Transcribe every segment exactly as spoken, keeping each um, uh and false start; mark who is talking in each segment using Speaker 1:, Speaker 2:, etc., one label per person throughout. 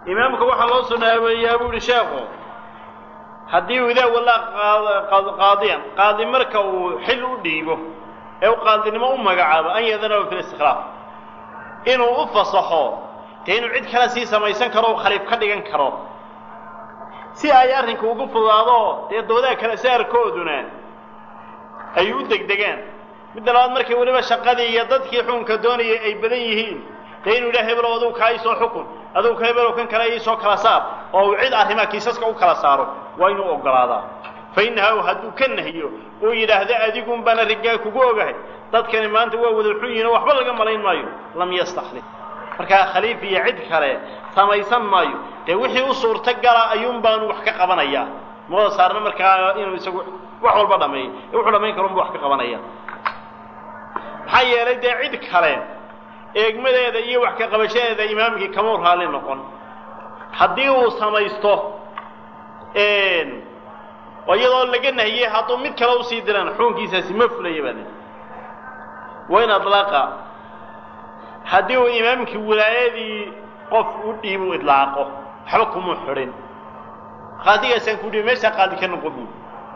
Speaker 1: إمامك وحى الله سنة يا أبو رشاقه هديه إذا والله قاضيا قاضي مركو حلو ديبه أو قاضي ما أمك عابا أن يذنه في الاستخلاف إنه أفصحه تينو عيد كلا سيسا ما يسنكرو خليف خدقان كرو سي آيارنك وقف الله تيدو ذا كلا سير كودنا أيو دقدقان مثل هذا مركي ولما شقادي يددك يحون كدوني أي بديهين تينو له هبلو أدو كايسو حكم أدو كهبلو كان كلا يسو كلا سار أو عيد أرهما كيساسك أو كلا سارو وينو أقرادا فإنها هدو كنهيو وإذا هذا أديكم بنا رجاك وقوغه dad kan maanta waa wada xuyina waxba laga malayn maayo lam yastakhli marka khaliifi cid kale samaysan maayo ee wixii u suurta gala ayuun baan wax ka qabanaya ma saarna marka inuu isagu wax walba dhameeyo wuxuu dhameyn karo wax ka qabanaya waxa yeelay cid kale eegmadeeda iyo wax ka qabashadeeda imaamkii kama raali noqon hadii uu samaysto een wayadoo laga nahiyay haduu mid kale u sii diran xukunkiisa ma fulayay وين أطلقه حديه إمامك ولايدي قف ودي وإطلاقه حكم محرن خاطئ سنكودي ماشى قاضي كان قبول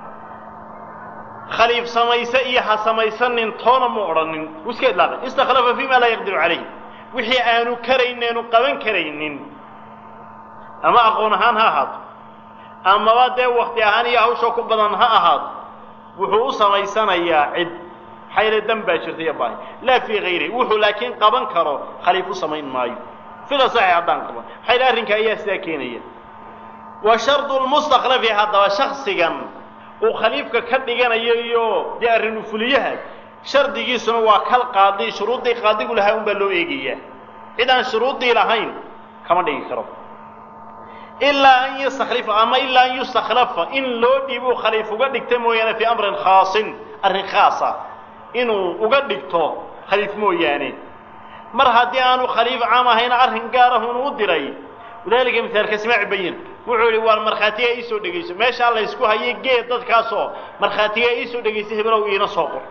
Speaker 1: خليف سميسة إيها سميسة نطون مؤرن وش كإطلاقه استخلف فيما لا يقدر عليه وحي آنو كرين آنو قبن كرين أما أقول هان هاد أما بعد وقت هاني أو شو كبدن ها هاد وحو سميسة يا عد حيل الدم باشر ثيابه لا في غيره وحو لكن قبن كرو خليفه سمين مايو في الصحيح عدان قبن حيل أرنك أي ساكينية وشرط المستخلف هذا شخص جن وخليفك كدجنا يو دي أرنو فليه شرط يجيسون وكل قاضي شروط دي قاضي كلها هم بلو إيجيه إذا شروط دي لهين كمان دي كرو إلا أن يستخلف أما إلا أن يستخلف إن لو ديبو خليفه قد يكتموا يعني في أمر خاص أرن خاصة إنه وقدكتو خليف مو يعني مر هدي أنو خليف عام هنا أرهن قاره ونودري وذلك مثال كسمع بين وعلي والمرخاتية إيسو دقيسو ما شاء الله يسكوها يجي ضد كاسو مرخاتية إيسو دقيسو هبلو إينا صقر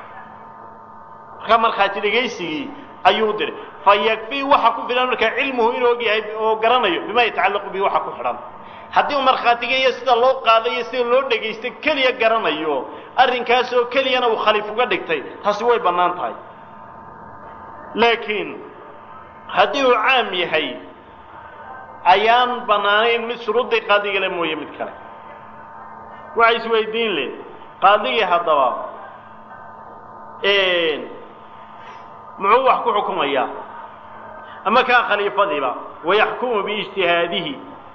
Speaker 1: كمرخاتي دقيسي أيودر فيكفي وحكو في الأمر كعلمه إنه قرانيو بما يتعلق به وحكو حرام haddii marxaatiga sida loo qaaday sida loo dhageystay kaliya garanayo arrinkaas oo kaliyana uu khaliif uga dhigtay taasi way banaan tahay laakiin haddii uu caam yahay ayaan banaanayn mid shuruudii qaadiga la mooyay mid kale waxay isweydiin leh qaadiga hadaba ee muxuu wax ku xukumaya ama ka khaliifadiiba ويحكم باجتهاده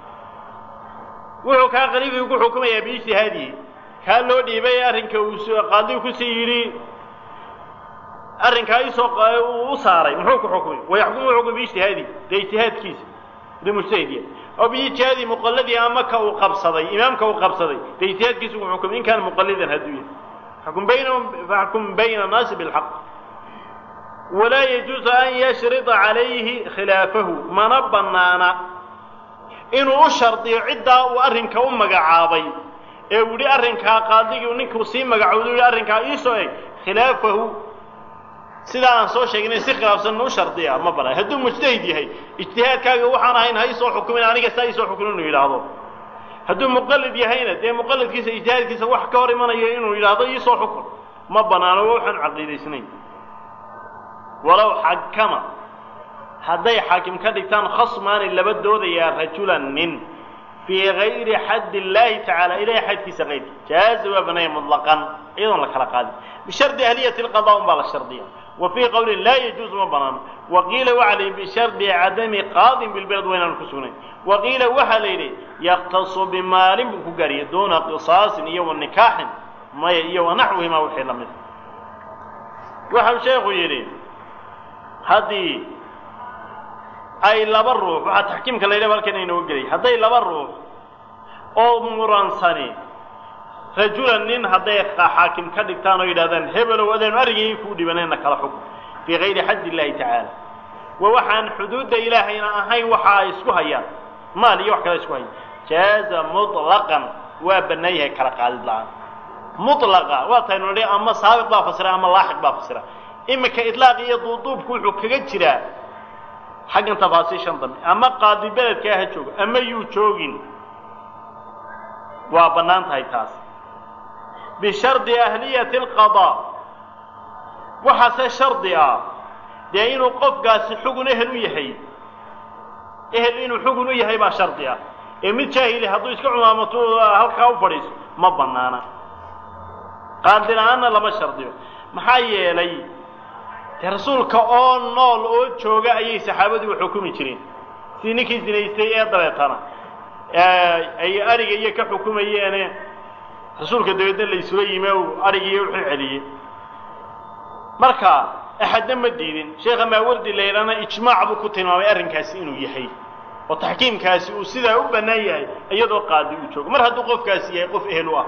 Speaker 1: wuxuu ka qariib ugu xukumaya biijtihaadi ka loo dhiibay arrinka uu qaadi ku siiri arrinka ay soo u saaray muxuu ku xukumay ويحكم حكم biijtihaadi ijtihaadkiisa dimujtahid oo biijtihaadi muqallidi ama ka uu qabsaday imaamka uu qabsaday ijtihaadkiisa uu xukumay in kan muqallidan hadiyo حكم بينهم فحكم بين الناس بالحق ولا يجوز أن يشرط عليه خلافه ما نبنانا إنه شرط عدة وأرنك أمك عابي ولي أرنك قاضي ونك وسيم مقعود ولي أرنك يسوي خلافه سيدان سو شيء نسي خلاف سنو شرطية ما بلا هدو مجتهد هي اجتهاد كاغا وحنا هين هاي سو حكمين أنا قصة يسو حكمين إنه يلاحظه هدو مقلد يهينا ده مقلد كيس اجتهاد كيس wax ka hor imanaya inuu yiraahdo ii soo xukun ma banaano waxan caqiideysnay walaw hakama haday hakim ka dhigtaan khasmaan labadooda ya rajulan min fi ghayri hadd Allah ta'ala ilay hadkiisa qeyd jaaz wa banay mutlaqan idan la kala qaadi بشرط اهليه القضاء بلا شرطيه وفي قول لا يجوز ما بنان وقيل وعلي بشرط عدم قاض بالبلد وين الكسونين وقيل وحليلي يختص بمال بكغري دون قصاص يوم النكاح ما يو نحوه ما وحي لمد وحو شيخ يري هذه اي لبروح بعد تحكيمك ليله بالكن انه غري هذه لبروح او مرانساني رجلا نين هذا حاكم كدغتان او يدادن هبل ودن ارغي كو ديبنينا كلا حكم في غير حد الله تعالى ووحن حدود الهينا اهي وحا اسكو هيان ما لي wax kale isku hay jaaza mutlaqan wa banayha kala qaadid la mutlaqa wa taynoo ama saabiq ba fasira ama laahiq ba fasira imika idlaaq iyo duuduubku wuxuu kaga jira xaggan tafaasiishan dambe ama qaadi beledka ha joogo ama yuu joogin waa bannaan tahay taas bishardi ahliyati alqadaa waxaase shardi ah dee inuu qofkaasi xugun ehel u yahay ehel inuu xugun u yahay baa shardi ah ee mid jaahili hadduu iska cumaamato halkaa u fadhiiso ma bannaana qaadi la-aanna lama shardiyo maxaa yeelay dee rasuulka oo nool oo jooga ayay saxaabadu u xukumi jireen sidii ninkii zinaystay ee dabeetana ay ariga iyo ka xukumayeene rasuulka dabeedna la isula yime uu arigiiyo wuxuu celiyey marka axadna ma diidin sheekha maawardi laylana ijmaac buu ku tilmaamay arrinkaasi inuu yahay oo taxkiimkaasi uu sidaa u bannaan yahay iyadoo qaadi uu joogo mar hadduu qofkaasi yahay qof ehel u ah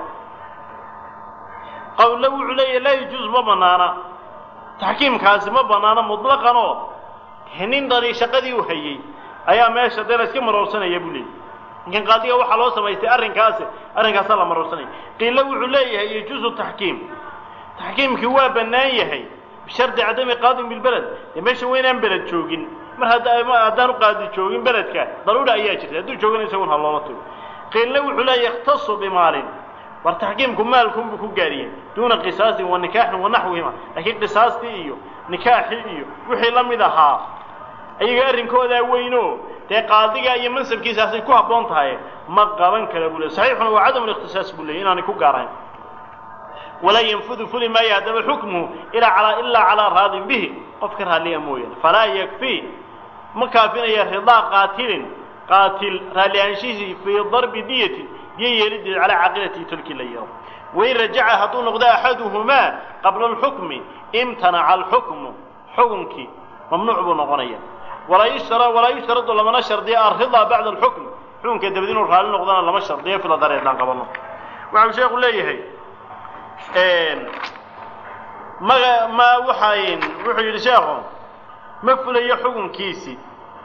Speaker 1: qawle wuxuu leeyahay laa yajuus ma bannaana taxkiimkaasi ma bannaana mutlaqan oo nin dhani shaqadii u hayey ayaa meesha dee la iska maroorsanaya buu leeyahy لكن قاضي waxa loo samaystay arrinkaas arrinkaas la maroosanay qiila wuxuu leeyahay yajuusu tahkiim tahkiimki waa banaan yahay bishardi cadami qaadim bil balad meesha weynaan balad joogin mar haddaan u qaadi joogin baladka daruura ayaa jirta hadduu joogin isagu ha loola tago qiila wuxuu leeyahay ikhtasu bimaalin war tahkiimku maalkum ku gaariyay duuna qisaas wa nikah wa nahwihima laakiin qisaasti iyo nikaaxi iyo wixii la mid ahaa ayaga arrinkooda weyno dee qaadiga iyo mansabkiisaasay ku habboon tahay ma qaban kara buu leeyahay saxiixuna waa cadam ikhtisaas buu leeyahay inaanay ku gaarayn ولا ينفذ فل ما يهدم حكمه إلا على إلا على راض به قفكر هاللي أمويا فلا يكفي مكافين يرضى قاتل قاتل راليانشيسي في ضرب دية دي يرد على عقيلة تلك اليوم وإن رجع هطون غدا أحدهما قبل الحكم امتنع الحكم حكمك ممنوع بنغنيا ولا يشترى ولا يشترط لما نشر دي الرضا بعد الحكم حكم كدبدين الرهال نغدان لما نشر دي في الضرير لان قبلنا وعم شيخ ليه ما ما وحين وحي الشيخ ما فلي حكم كيسي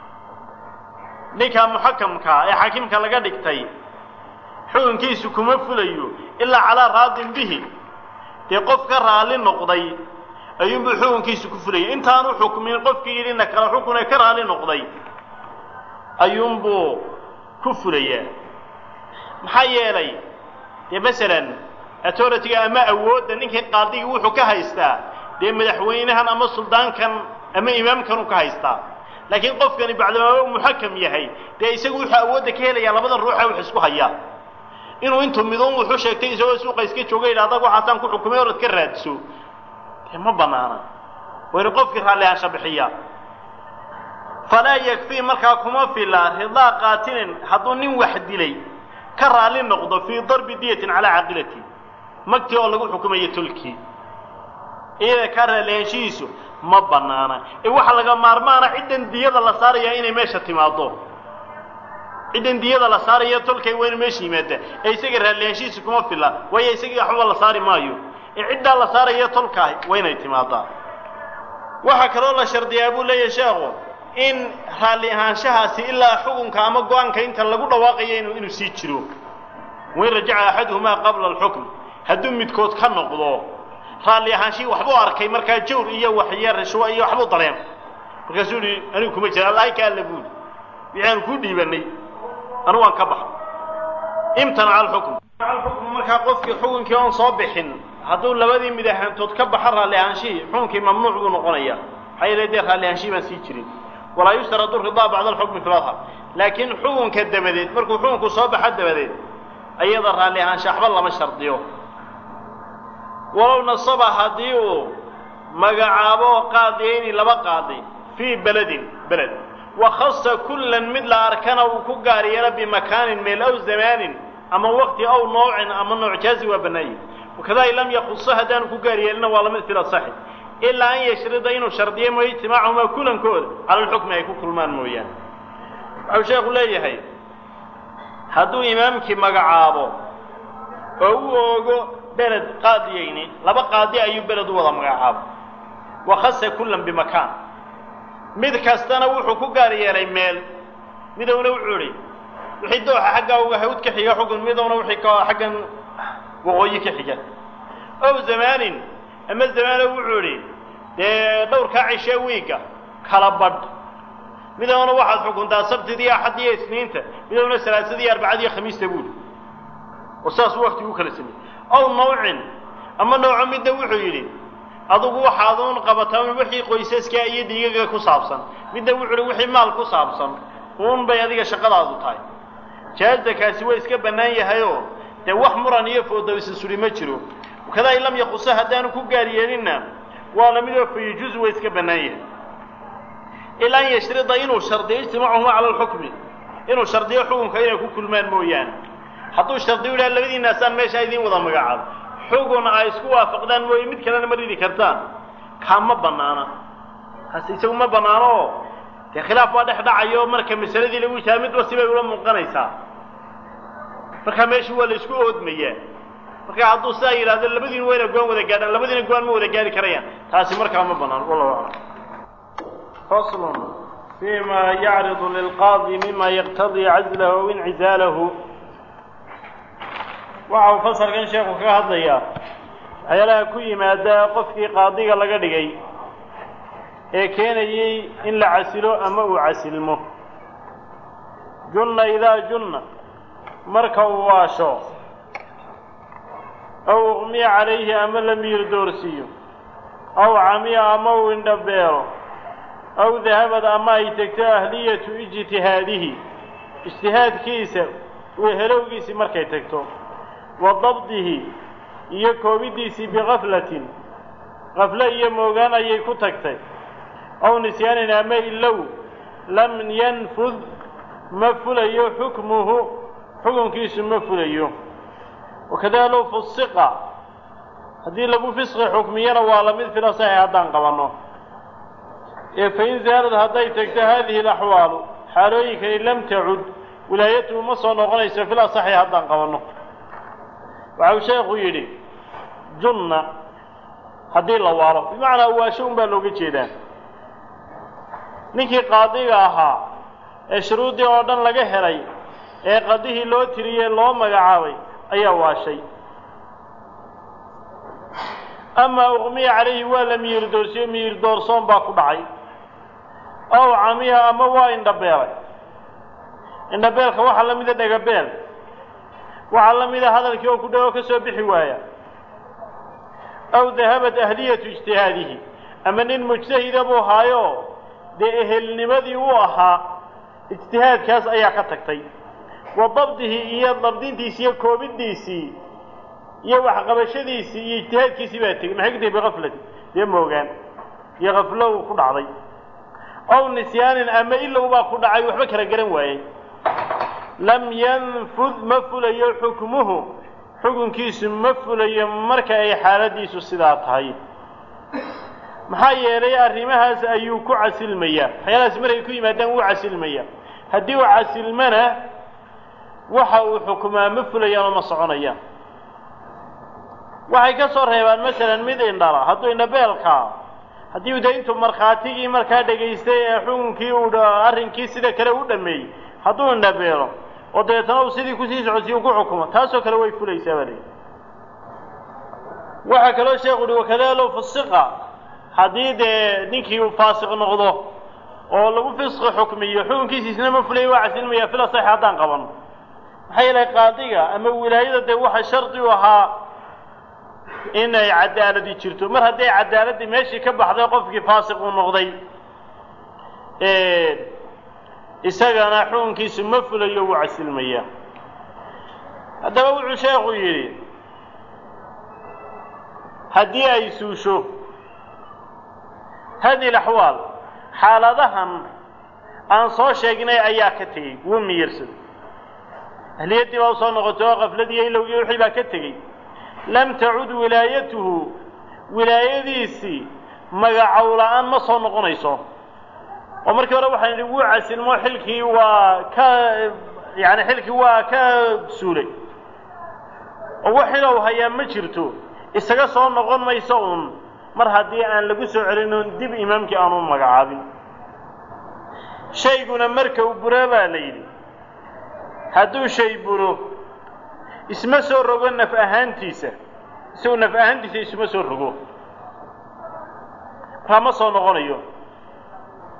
Speaker 1: نيكا محكمك يا حاكمك لغا دغتay حكم كيسي كما فليو الا على راض به دي قف كرالي نقدي ayuu buu xukunkiisu ku fulay intaanu xukumin qofkii yirina kala xukuna ka raali noqday ayuu buu ku fulaya maxaa yeelay ee midalan authority ama awoodda ninkii qaadiga wuxuu ka haystaa dee madaxweynahan ama suldaankan ama imaamkan uu ka haystaa laakiin qofkani bacdama uu muhakam yahay dee isagu wuxuu awoodda ka helaya labada ruux ee wax isku haya inuu intuu midoon wuxuu sheegtay isagoo suuqa iska joogay adag waxaan ku xukumay oo ka raadso ما بنانا ويرقف في حالها شبحية فلا يكفي مركا كما في الله رضا قاتل حضن واحد لي كرر للنقض في ضرب دية على عقلتي مكتي والله حكومية تلكي إذا كرر لينشيسو ما بنانا إيه وحلقة مارمانا عدن دية الله صار يا إني ماشى تماضو عدن دية الله صار يا تلكي وين ماشي ماده أي سجر لينشيسو كما في الله ويا سجر حول الله صار مايو عدة الله صار يتلقى وين يتماضى وحكروا الله شرط يا أبو لي شاغو إن هالي هانشهاسي إلا حكم كأما قوان كإنت لقول واقعين إنه سيتشرو وين رجع أحدهما قبل الحكم هدوم متكوت كان نقضوه هالي هانشي وحبو أركي مركا جور إياه وحيار رشوة إياه وحبو طريم رسولي أنا كم يجرى الله كان لبود يعني كودي بني أنا وان كبح امتنع الحكم الحكم مركا قفك حكم كيان صابحين hadduu labadii midaxantood ka baxar raaliyaanshii xukunkii mamnuuc uu noqonaya hay'adda raaliyaanshii ma sii jirin wala yustaradu ridaa bacda al-hukm fi al-adhar laakiin xukunka dabadeed markuu xukunku soo baxay dabadeed ayada raaliyaanshi waxba lama shardiyo walaw nasaba hadii uu magacaabo qaadiyeen laba qaadi fi baladin balad wa khassa kullan midla arkana uu ku gaariyana bi makaanin meel aw zamanin ama waqti aw nooc ama nooc jaazi wa banaayi وكذا لم يخصها دان كوغاري لنا ولا مثل الصحيح الا ان يشرط انه شرطيه ما اجتماعهما كلن كود على الحكم اي كلمان مويان او شيخ ليهي هادو امامك مغعابو او اوغو بلد قاضيين لبا قاضي اي بلد ودا مغعاب وخص كلن بمكان ميد كاستنا وحو كوغاري ميل ميدونا وحوري وحي دوحه حقا وحود كخيغا حكم ميدونا وحي حقا وقوي كحجة أو زمان أما الزمان وعوري دور كعشويكا كلابد midowna waxaad xukuntaa sabtidii iyo axad iyo isniinta midowna salaasadii iyo arbacadii iyo khamiista buuli oo saas waqti u kala sameeyey aw nawcin ama nooco midna wuxuu yidhi adugu waxaaduun qabataan wixii qoysaska iyo dhiigaga ku saabsan midna wuxuu yidhi wixii maal ku saabsan uun bay adiga shaqadaadu tahay jaazakaasi waa iska bannaan yahayoo dee wax muran iyo foodawisa suri ma jiro kadaa in lam yaqusa haddaanu ku gaar yeelinna waa la midoo fayajuusu waa iska bannaan yahay ilaa an yashrida inuu shardiyo ijtimaacuhuma cala alxukmi inuu shardiyo xukunka inay ku kulmaan mooyaane hadduu shardiyo yidhaha labadiinaasaan meesha idiin wada magacaabo xugun ay isku waafaqdaan mooye mid kalena ma ridi kartaan kaa ma bannaana hase isagu ma bannaano oo dee khilaaf waa dhex dhacayo marka masaladii lagu yidhaha midba sibay ula muuqanaysaa markaa meesha waa la isku oodmayaa marka hadduu sidaa yidhahdo labadiina wayna go-aan wada gaadhaan labadiina go-aan ma wada gaari karayaan taasi markaa ma bannaan wallahu aclam faslun fima yacridu lilqaadi mima yaqtadii cazlahu aw incizaalahu waxa uu fasalkan sheekhu kaga hadlayaa waxyaalaha ku yimaada qofkii qaadiga laga dhigay ee keenayey in la casilo ama uu casilmo junna idaa junna marka uu waasho aw uqmiya calayhi ama la miir doorsiiyo aw camiya ama uu indhabeelo aw dahabad ama ay tegto ahliyatu ijtihaadihi ijtihaadkiisa wehelowgiisii markay tagto wa dabdihi iyo koobidiisii bikaflatin kafle iyo moogaan ayay ku tagtay aw nisyaanin ama ilow lam yanfud ma fulayo xukmuhu xukunkiisu ma fulayo wakadaa low fusiqa haddii lagu fisqi xukmiyana waa lamid fila saxi haddaan qabanno ee fain zaalad hadday tagto haadihi alaxwaalu xaalooyinkani lam tacud wilaayatuhu ma soo noqonayso fila saxi haddaan qabanno waxa uu sheekhu yidhi junna haddii la waalo bimacnaa waasho un baa looga jeedaa ninkii qaadiga ahaa ee shuruuddii oo dhan laga helay ee qadihii loo tiriyey loo magacaabay ayaa waashay amaa uqmiya calayhi waa la miyir doorsiyo miyir doorsoon baa ku dhacay aw camiya ama waa indhabeelay indhabeelka waxaa la mida dhegabeel waxaa la mida hadalkii oo ku dhago ka soo bixi waaya aw dahabat ahliyatu ijtihaadihi ama nin mujtahida buu haayo dee ehelnimadii uu ahaa ijtihaadkaas ayaa ka tagtay wa dabdihi iyo dabdintiisii iyo koobidiisii iyo waxqabashadiisii iyo ijtihaadkiisii baa tegey maxay ku tahay bikaflati dee moogaan iyo kaflow ku dhacday aw nisyaanin ama ilow baa ku dhacay waxba kala garan waayey lam yanfud ma fulayo xukmuhu xukunkiisu ma fulayo marka ay xaaladiisu sidaa tahay maxaa yeelay arrimahaas ayuu ku casilmayaa waxyaalahaas markay ku yimaadaan wuu casilmayaa haddii uu casilmana waxa uu xukumaa ma fulayaan oo ma soconayaan waxay ka soo reebaan masalan mid indhala hadduu indhabeelkaa haddii u de intuu markhaatigii markaa dhegaystay ee xukunkii uu arrinkii sida kale u dhameeyey hadduu indhabeelo oo dabeetana uu sidii kusii socodsiy u ku xukumo taasoo kale way fulaysaa baa leeyi waxaa kaloo sheekhu uhi wakadaa low fusiqa haddii dee ninkii uu faasiq noqdo oo lagu fisqi xukmiyo xukunkiisiisna ma fulaya waa casilmaya fila saxi haddaan qabanno maxaa yeelay qaadiga ama wilaayada dee waxa shardi u ahaa inay cadaaladi jirto mar hadday cadaaladii meeshii ka baxday qofkii faasiq uu noqday isagana xukunkiisu ma fulayo wuu casilmaya haddaba wuxuu sheekhu yidhi haddii ay suusho hadihi alaxwaal xaaladahan aan soo sheegnay ayaa ka tegey wuu miyirsaday ahliyaddii baa usoo noqotay oo kafladii iyo ilowgii wixii baa ka tegey lam tacud wilaayatuhu wilaayadiisii magacow la-aan ma soo noqonayso oo markii hore waxaan idhi wuu casilmo xilkii waa ka yani xilkii waa ka suulay oo wax xilow hayaa ma jirto isaga soo noqon mayso un mar haddii aan lagu soo celin oon dib imaamkii aanu magacaabin shayguna marka uu buro baa la yidhi hadduu shay buro isma soo rogo naf ahaantiisa isagu naf ahaantiisa isma soo rogo markaa ma soo noqonayo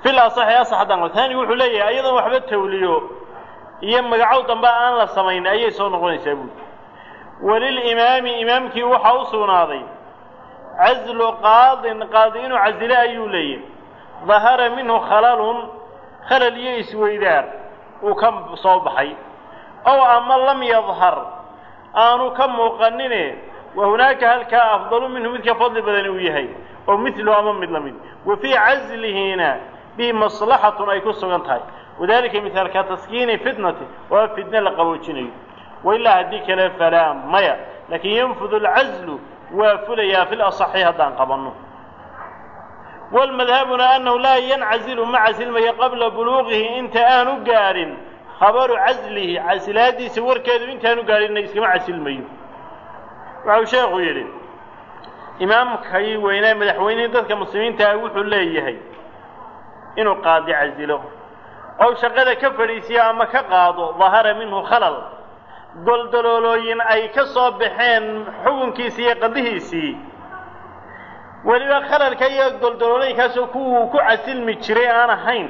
Speaker 1: في الأصح أصح دان ثاني وحليه أيضا وحبة توليه يم قعود ضمباء أن لا سمين أي صون غني سبود وللإمام إمامك وحوص ناضي عزل قاض قاضين عزل أيولي ظهر منه خلل خلل ييس ويدار وكم صوبحي أو أما لم يظهر آنو كم مقننه وهناك هل كأفضل منه مثل فضل بدنويهي ومثله أمام مثل وفي عزله هنا بمصلحة أي كسرنتهاي وذلك مثال كتسكين فتنته وفتنة لقوتشني وإلا هديك لا فلا ميا لكن ينفذ العزل وفليا في الأصحيح دان قبنه والمذهبنا أنه لا ينعزل مع سلمه قبل بلوغه انت آن قار خبر عزله عزلادي سور كذا انت آن قار إنه مع سلمه وعو شيخ يريد إمام كي وينام مدحوين ذاتك مسلمين تاوحوا ليه إنه قاضي عزله أو شقد كفريسي أما كقاضو ظهر منه خلل قل دلولوين أي كصبحين حكم كيسي قضيهيسي ولما خلل كي يقول دلولوين كاسو كو كو عسل مجري أنا حين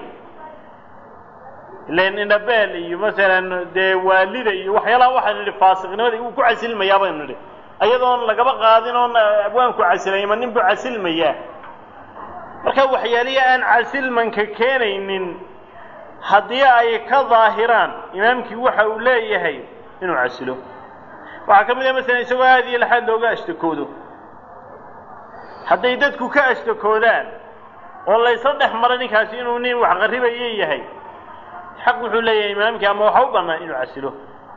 Speaker 1: لأن نبالي مثلا دي والدي وحيلا واحد اللي فاسق نبالي كو عسل ميابين نري أيضا لقب قاضينون أبوان كو عسل يمن نبو عسل مياه marka waxyaaliya aan casil manka keenaynin hadii ay ka daahiraan imaamkii waxa uu leeyahay inuu casilo waxa kamid ah mesela isagoo aadi la xad looga ashtakoodo haday dadku ka ashtakoodaan oo la isla dhex maray ninkaasi inuu nin wax qaribay yahay xaq wuxuu leeyahay imaamkii ama waxa uu banaa inuu casilo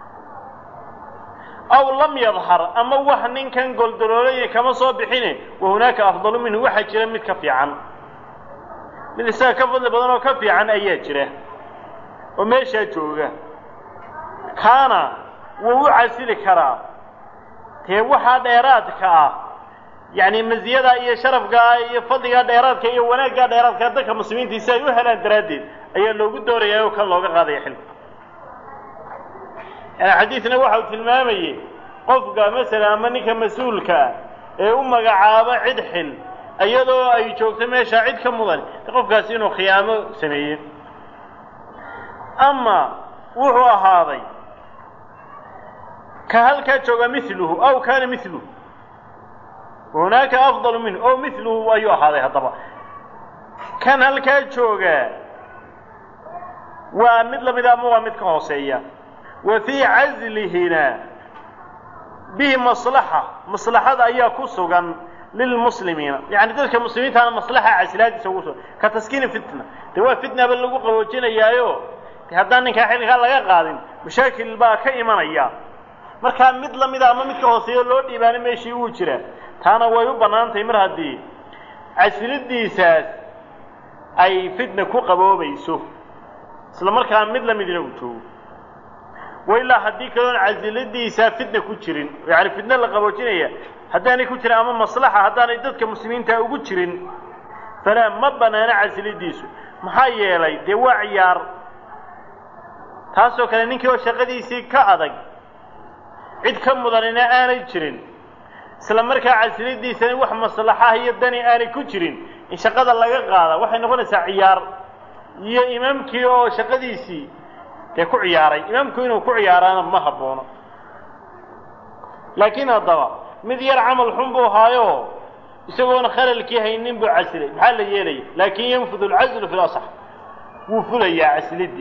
Speaker 1: aw lam yadhhar ama wax ninkan goldaroolay kama soo bixine وهناك افضل منه waxa jira mid ka fiican mid isaga ka fadli badan oo ka fiican ayaa jira oo meesha jooga kana wuu casili karaa tee waxa dheeraadka ah yani maziyada iyo sharafka iyo fadliga dheeraadka iyo wanaaga dheeraadka dadka muslimiinta ay u helaan daraadeed ayaa loogu doorayaa oo kan looga qaaday xil ana xadiisna waxa uu tilmaamayay qofka mesela ama ninka mas'uulka ee u magacaaba cid xil ayadoo ay joogto meesha cid ka mudan qofkaas inuu khiyaamo sameeyay ama wuxuu ahaaday ka halka jooga mithluhu aw kana mithluhu هناك أفضل منه أو مثله أيها هذا هذا كان halka jooga ومثل مدامه ومثل كهوسية وفي عزلهنا به مصلحة مصلحة أيها كسوغا للمسلمين يعني ذلك المسلمين كان مصلحة عسلات يسووها كتسكين فتنة توا فتنة باللغة قوتنا إياه هذا كحين قال لك قادم مشاكل بقى كإيمان إياه marka mid la mid ah ama mid ka hooseeyo loo dhiibaan meeshii uu jira taana way u banaantay mar hadii casilidiisaas ay fidna ku qaboobayso isla markaa mid la mid inuu joogo wayla hadii kale casilidiisa fidna ku jirin yaani fidna la qaboojinaya hadaan ku jira ama maslaxa hadaan dadka muslimiinta ugu jirin fala ma banaana casilidiisu maxaa yeelay de waa ciyaar taasoo kale ninkii oo shaqadiisii ka adag cid ka mudanina aanay jirin isla markaa casilidiisa wax maslaxa iyo dani aanay ku jirin in shaqada laga qaada waxay noqonaysaa ciyaar iyo imaamkii oo shaqadiisii ee ku ciyaaray imaamku inuu ku ciyaarana ma haboono laakiin hadaba mid yar amal xun buu haayo isagoona khalalkii haynin buu casilay maxaa la yeelay laakiin yanfudu al-azl fi al-asah wuu fulaya casilidi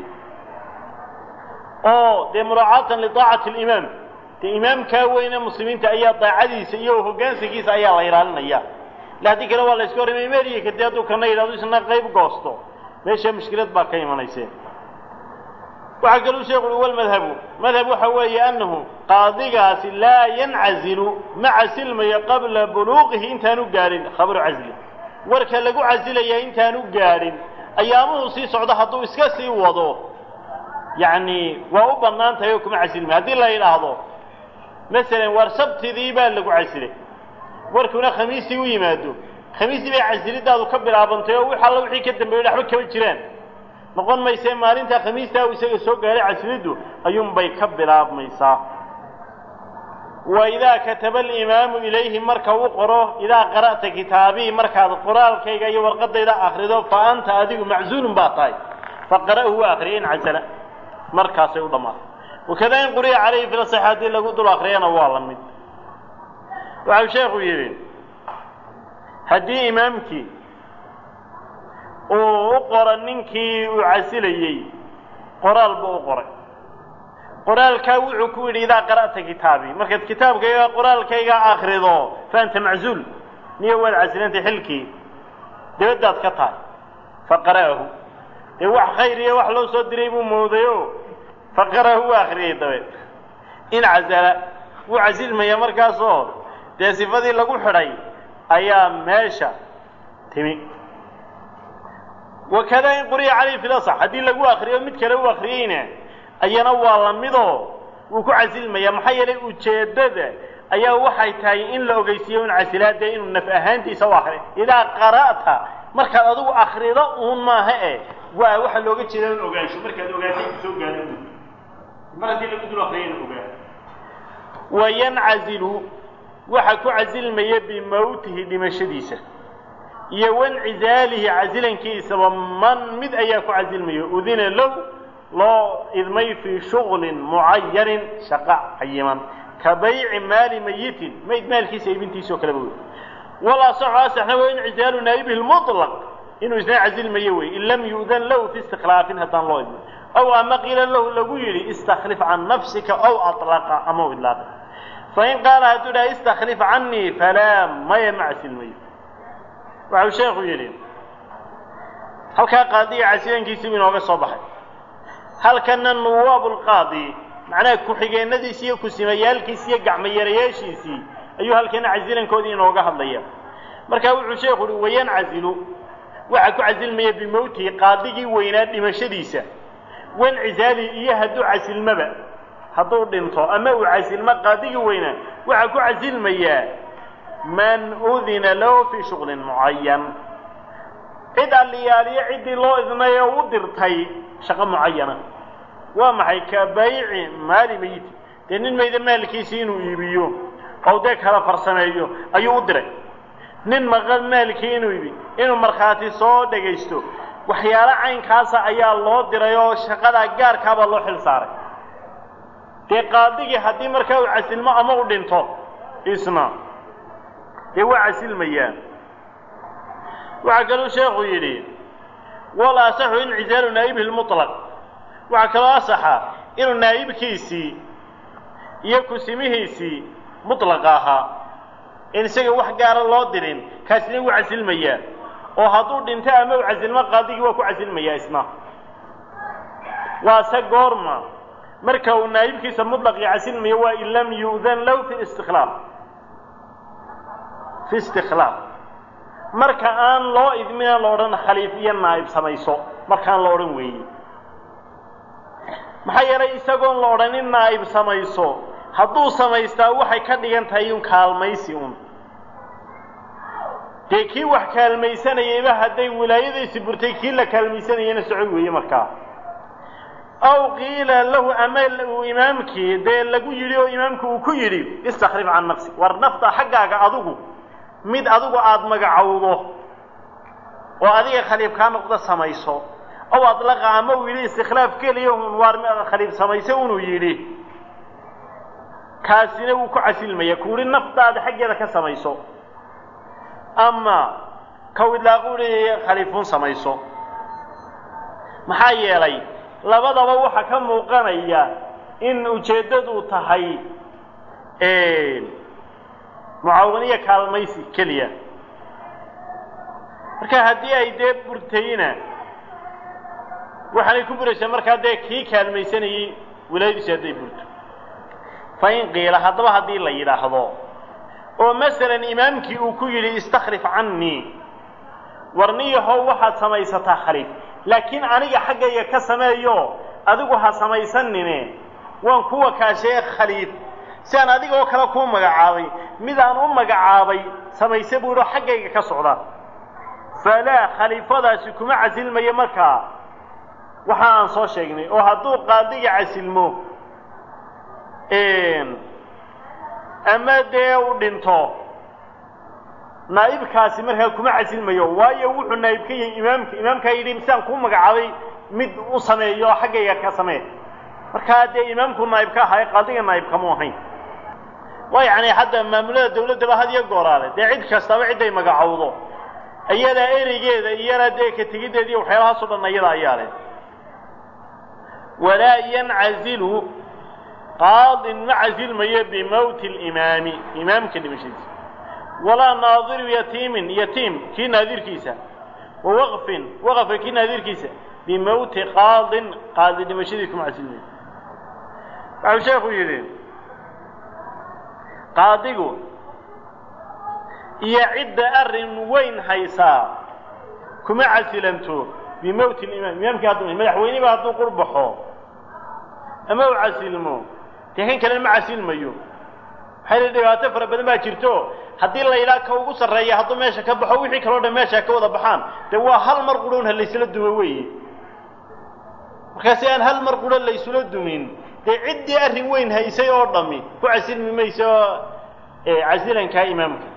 Speaker 1: oo de muraacatan li taa'ati al-imam إمام كاوين المسلمين تأيّا طاعدي سيئو هجان سكيس أيّا الله يرالنا إياه لا هذيك لو الله يسكور ميماري كدياتو كنا يرادو سنة غيب قوستو ليش مشكلة باقي ما نيسين وعقلوا شيخ الأول مذهبه مذهبه حوالي أنه قاضي قاسي لا ينعزل مع سلمي قبل بلوغه انتانو قارين خبر عزلي وركا لقو عزلي انتانو قارين أيامه سي سعودة حطو اسكاسي وضو يعني وأبنان تيوكم عزلمي هذه الله يلاحظو مثلا ورسبت ذي بال لقو عسلي وركونا خميسي ويمادو خميسي بي عسلي دادو كبر عبنتيو ويحالو وحي كدن بيو لحبك كبيران نقول ما يسير مالينتا خميستا ويسير سوق هالي عسلي دو أيوم بي كبر عب ميسا وإذا كتب الإمام إليه مركا وقره إذا قرأت كتابي مركا القرآن كي يورقض إذا أخرده فأنت أديه معزول باطاي فقرأه آخرين عزلا مركا سيوضما وكذا ينقري عليه في الصحات اللي قلت الآخرين أولا من وعلى شيخ يرين هدي إمامك وقرأ ننكي وعسلي قرأ البقرة qoraalka wuxuu ku yiri ida qaraata kitaabi marka kitaabkayga qoraalkayga akhrido faanta maczuul niyo wal casranta xilki dawadaad ka tahay faqaraahu ee wax khayriye wax loo soo diray buu moodayo faqaraahu akhriye dawad in azala uu azil maya markaas oo de sifadii lagu xiray ayaa meesha timi wakada in qori ali fi al-asah hadii lagu akhriyo mid kale uu akhriyayna ayana waa la mido uu ku casilmaya maxay yeelay ujeedada ayaa waxay tahay in la ogeysiyo in casilaada inuu naf ahaantiisa u akhriyo ila qaraata marka adigu akhrido uun ma aha ee waa waxa looga jeedaa in ogaansho marka aad ogaatay soo gaadho markii lagu dul akhriyo ogaa wayan azilu waxa ku casilmaya bi mawtihi dimashadiisa iyo wan izalihi cazilankiisa man mid ayaa ku casilmaya udina law لو إذ مي في شغل معين شقع عيما كبيع مال ميت ميت مال كيس بنتي سو كلبوي ولا صح أسحنا وإن عزال نائبه المطلق إنه إذا عزل ميوي إن لم يؤذن له في استخلاف هتان الله أو أما قيل له لقولي استخلف عن نفسك أو أطلق أما إطلاق فإن قال هتولا استخلف عني فلا ما يمع سلمي وعلى شيخ يلين هل كان قاضي عسيان كيس من وقت صباحي هل كان النواب القاضي معناه كحجينadiisa iyo kusimayaalkiisa iyo gacmayarayaashiisi ayuu halkan cazilan koodii inooga hadlaya marka wuxuu sheekhu wayan cazilu waxa ku cazilmaya bi mawti qaadigii weynaa dhimashadiisa wan izali iyo haduu casilmaba haduu dhinto ama uu casilma qaadigii weynaa waxa ku cazilmaya man udina lahu fi shughlin muayyan cid aliyaaliya cid loo idnayo u dirtay shaqo muayana waa maxay ka bay'i maali meeyid nin meeyda maalkiisa inuu iibiyo oo de kala farsameeyo ayuu u diray nin maqal maalkiisa inuu iibiyo inuu marxaati soo dhageysto waxyaalo caynkaas ayaa loo diray oo shaqada gaarka ah loo xil saaray de qaadigi hadii markaa uu casilmo ama u dhinto isna ee waa casilmayaan waxa kaloo sheekhu yiri ولا صح إن عزال نائبه المطلق وعكلا صح إن نائب كيسي يكسمه سي مطلقاها إن سجى واحد قال الله درين كاسني وعزل مياه وهذول دينته ما وعزل ما قاضي وكو عزل مياه اسمه وسجور ما مركو نائب كيس مطلق يعزل مياه وإن لم يؤذن له في استخلاف في استخلاف marka aan loo idmina looran khaliifiya naayib samayso marka aan looran weeyay maxay yaray isagoon looranin naayib samayso hadduu samaystaa waxay ka dhigan tahay in kaalmaysi un deekii wax kaalmaysanayayba hadday wilaayadiisi burtay kii la kaalmaysanayayna socod weeye markaa aw qiila lahu amal imaamkii dee lagu yidhi oo imaamku uu ku yidhi istakhrif can nafsi war nafta xaggaaga adigu mid adigu aad magacawdo oo adiga khaliif ka noqdo samayso oo aad la qaamo wili istikhlaaf kaliya war khaliif samayso uu yiri kaasina uu ku casilmaya kuuri naftaada xageeda ka samayso ama kawid la quri khaliifun samayso maxaa yeelay labadaba waxa ka muuqanaya in ujeedadu tahay ee معاونية كالميسي كليا marka hadii ay dee burtayna waxay ku buraysaa marka dee kii kaalmaysanayay wilaayadiisa ay burto fayn qiila hadaba hadii la yiraahdo oo mesela imaamkii uu ku yiri istakhrif anni warniyaho waxa samaysataa khaliif laakiin aniga xaggayga ka sameeyo adigu ha samaysanine waan kuwa ka sheekh khaliif سان أديكوا كلا كوم مجعابي ميدان أم مجعابي سميسي بورو حقيقة كسعودة فلا خليفة ذا سكما عزل ما يمركا وحان صوشيقني وهدو قادي عزلمو إن ama dee u dhinto naa'ibkaasi markaa kuma casilmayo waayo wuxuu naa'ib ka yahay imaamka imaamkaa yidhi misaan kuu magacaabay mid u sameeyo xaggayga ka samee markaa dee imaamku naa'ib ka ahaa qaadiga naa'ib kama ahayn waa yacni hadda maamulada dawladdaba had iyo gooraale dee cid kastaba ciday magacowdo iyadaa ereygeeda iyana dee ka tegiddeeda iyo waxyaalahaasoo dhan iyada ayaa leh walaa yancazilu qaadin ma casilmayo bimowti alimaami imaamka dhimashadiisa walaa naadiru yatiimin yatiim kii naadirkiisa wa waqfin waqafka kii naadirkiisa bimowti qaadin qaadi dhimashadiisa kuma casilmayo waxuu sheekhu yidhi qaadigu iyo cidda arrin weyn haysaa kuma casilanto bimowti alimaam imaamkii hadduu madaxweyneba hadduu qurbaxo ama u casilmo dee kan kalena ma casilmayo waxay la dhibaato fara badan baa jirto haddii la yidhaha ka ugu sarreeya hadduu meesha ka baxo wixii kaloo dhan meesha ka wada baxaan dee waa hal mar qudhoon ha laysla dumo weeye markaasi aan hal mar qudho laysula dumin dee ciddii arrin weyn haysay oo dhammi ku casilmi mayso casilankaa imaamka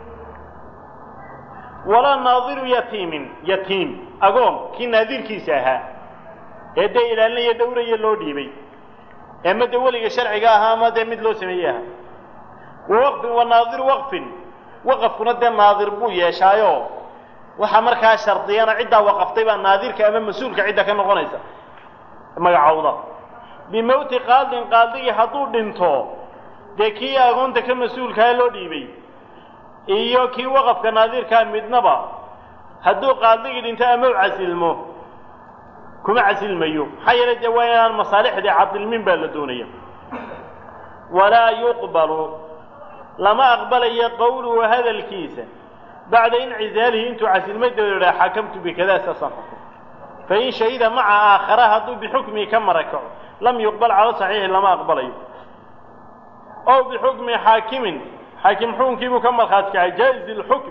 Speaker 1: walaa naadiru yatiimin yatiim agoon kii naadirkiisa ahaa ee dee ilaalinaya dhowraya loo dhiibay ama dee weliga sharciga ahaa ama dee mid loo sameeyey ahaa wa waqfin wa naadiru waqfin waqafkuna dee naadir buu yeeshaayo waxaa markaa shardiyana ciddaa waqaftay baa naadirka ama mas-uulka cidda ka noqonaysa magacowda bimowti qaadin qaadigii hadduu dhinto dee kii agoonta ka mas-uulkaha loo dhiibay iyo kii waqafka naadirkaa midnaba hadduu qaadigii dhinto ama u casilmo kuma casilmayo maxaa yeelay dee waa inaan masaalixdii cadilmin baa la doonaya walaa yuqbalu lama aqbalayo qowluhu hadalkiisa bacda incisaalihii intuu casilmay dabeedha xakamtu bikadaa saasaan xukum fain shahida maca aakhara hadduu bixukmihi ka marakaco lam yuqbal cala saxiixi lama aqbalayo ow bixukmi xaakimin xaakim xukunkiibuu ka markhaati kacay jaa'izi lxukm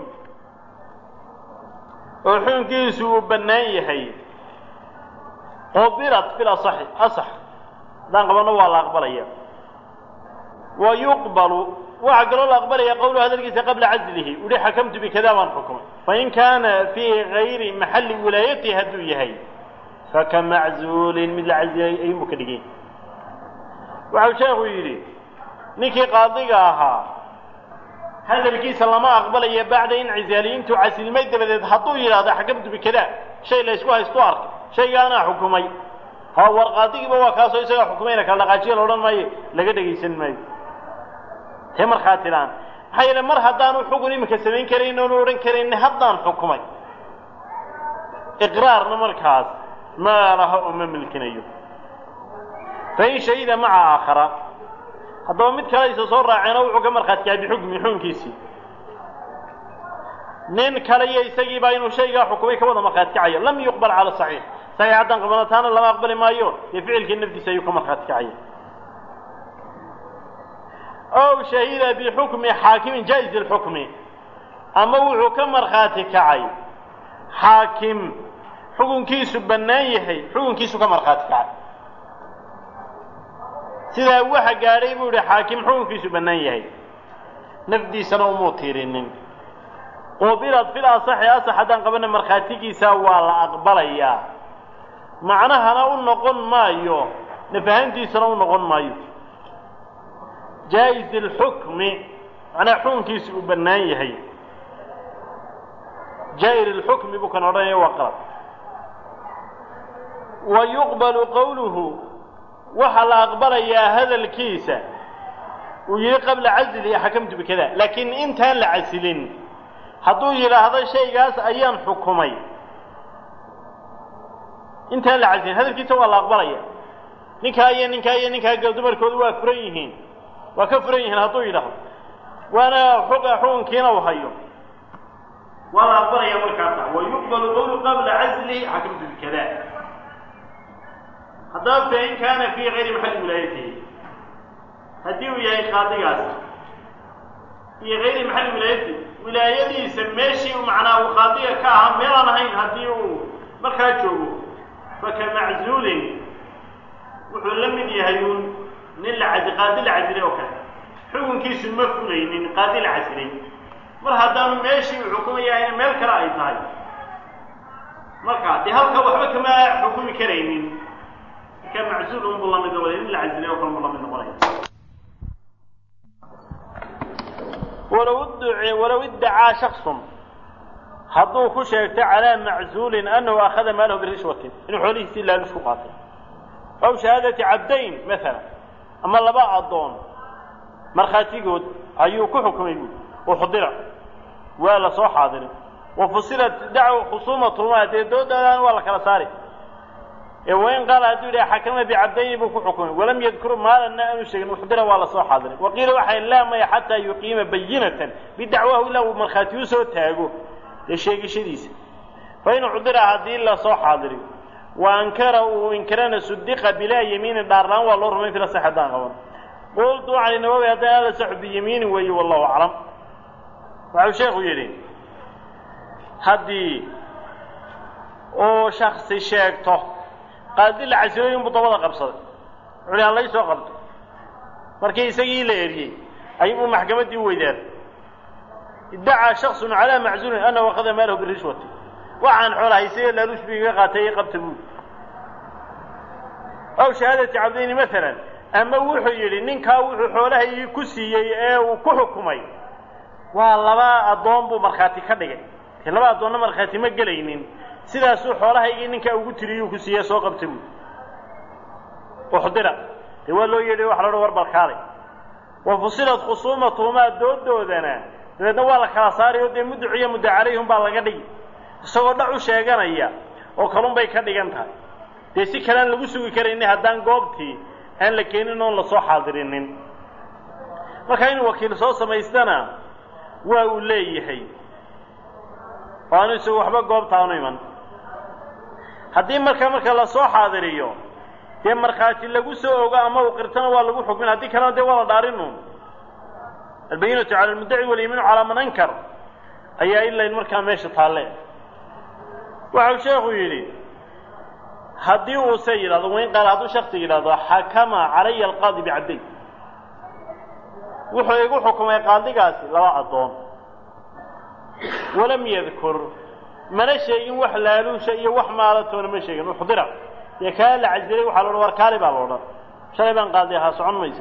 Speaker 1: oo xukunkiisu uu bannaan yahay qubirat fil asaxi asax haddaan qabanno waa la aqbalaya wa yuqbalu waxaa kaloo la aqbalaya qowluhu hadalkiisa qabla caslihi uhi xakamtu bikadaa baan xukumay fain kaana fii gayri maxalli wilaayatihi hadduu yahay faka maczuulin mid la casilay ayuunbu ka dhigay waxau sheekhu yidhi ninkii qaadiga ahaa hadalkiisa lama aqbalaya bacda incisaalih intuu casilmay dabadeed hadduu yidhaahdo xakamtu bikadaa shay la ysku haystu arkay shaygaanaa xukumay ha war qaadigiiba waa kaasoo isagaa xukumayna kala dhaqaajiya la odhan maayo laga dhegaysan maayo tee markhaati la-aan maxaa yeele mar haddaanu xugun iminka samayn karayn oonu odhan karayni haddaan xukumay iqraarna markaas ma laha oo ma milkinayo fain shahida maca aakhara haddaba mid kale isa soo raaceenoo wuxuu ka markhaati kacay bixukmi xukunkiisii nin kale iyo isagiibaa inuu shaygaa xukumay ka wada markhaati kacayo lam yuqbal cala saxiix saxiix haddaan qabano taana lama aqbali maayo dee ficilkii naftiisa ayuu ka markhaati kacaya ow shahida bixukmi xaakimin jaa'izi lxukmi ama wuxuu ka markhaati kacay xaakim xukunkiisu bannaan yahay xukunkiisu ka markhaati kacay sidaa waxa gaadhay buu yihi xaakim xukunkiisu bannaan yahay nafdiisana umuu tiirinin qubilad fil asaxi asax haddaan qabana markhaatigiisa waa la aqbalayaa macnahana u noqon maayo nafahantiisana u noqon maayo jaa'izi lxukmi macnaha xukunkiisu uu bannaan yahay jaa'ir lxukmi buu kan odhanaya waa qalab wa yuqbalu qowluhu waxaa la aqbalayaa hadalkiisa uu yihi qabla caslihi xakamtu bikada laakiin intaan la casilin hadduu yidhaahdo shaygaas ayaan xukumay intaan la casilin hadalkiisa waa la aqbalaya ninkaa iyo ninkaa iyo ninkaa gal dumarkoodu waa furan yihiin waa ka furan yihiin hadduu yidhaahdo waana xuga xukunkiina u hayo waa la aqbalaya markaasa wa yuqbalu qowlu qabla caslihi xakamtu bikada haddaba fain kaana fii gayri maxalli wilaayatihi haddii uu yahay qaadigaas fii gayri maxalli wilaayatihi wilaayadiisa meeshii macnaa uu qaadiga ka ahaa meelaan ahayn haddii uu markaa joogo faka maczuulin wuxuu la mid yahay uun nin la cadi qaadi la cadilay oo kale xukunkiisu ma fulaynin qaadi la casilay mar haddaanu meeshii uu xukumayaa in meel kale ay tahay marka dee halka waxba kama xukumi karaynin ka macsuul un buu la mid noqonaya in la casilay oo kale buu la mid noqonaya walow iddaca walow iddacaa shaksun hadduu ku sheegtay calaa maczuulin annahu akhada maalahu birishwatin inuu xoolihiisii laalush ku qaatay aw shahaadati cabdayn maalan ama laba addoon markhaatigood ayuu ku xukumay buui uxdira waa la soo xaadiray wa fusilat dacwa khusuumatuhumaa dee doodaadaan waa la kala saari ee wain qaala hadduu yidhaha xakama bicabdayni buu ku xukumay walam yadkur maalanna aanu sheegin uxdira waa la soo xaadiray waqiila waxay laa maya xataa yuqiima bayinatan bidacwahu ilaa uu markhaati u soo taago dee sheegashadiisa fain uxdira haddii la soo xaadiriyo wa ankara uu inkirana sudiqa bilaa yamiinin dhaarlaan waa loo rumayn fila saxadaan qaban qultu cali nawawi haddana ala saxu biyamiinin weeye wallahu aclam waxau sheekhu yidhi haddii uu shaksi sheegto qaadi la casilooyin buu dabada qabsaday wuxuu ha lay soo qabto markii isagii la eriyey ayuu maxkamaddii u weydaaray iddacaa shaksun calaa maczuulin annahu akhada maalahu birishwati waxaan xoolahaysay laaluush bi iga qaatay qabta buuli aw shahaadati cabdayni maalan ama wuxuu yidhi ninkaa wuxuu xoolahaygii ku siiyey ee uu ku xukumay waa laba addoon buu markhaati ka dhigay dee laba addoonna markhaati ma gelaynin sidaasuu xoolahaygii ninkaa ugu tiriyuu ku siiye soo qabta buuli uxdira dee waa loo yeedhay waxa la odhan war barkaalay wa fusilat khusuumatuhumaa doodoodana dabeedna waa la kala saaray oo dee mudduciyo mudda calayhum baa laga dhigi isagoo dhac u sheeganaya oo kalun bay ka dhigan tahay dee si kalean lagu sugi karayni haddaan goobtii aan la keenin oon lasoo xaadirinin marka inuu wakiil soo samaystana waa uu leeyahay oo aanu isagu waxba goobta aanu iman haddii marka marka lasoo xaadiriyo dee markhaati lagu soo ogo ama uu qirtana waa lagu xukmin haddii kalena dee waa la dhaarinu albayinatu cala almuddaci walyamiinu calaa man ankar ayaa ilayn markaa meesha taalle waxau sheekhu yidhi haddii uuse yidhahdo wain qaala hadduu shaksi yidhahdo xakama calaya alqaadi bicabdayn wuxuu igu xukumay qaadigaasi laba addoon walam yadkur mana sheegin wax laaluusha iyo wax maalatoona ma sheegin uxdira dee kaa la casilay waxaa loodhan war kaali baa loodhan shalay baan qaadi ahaa socon maysa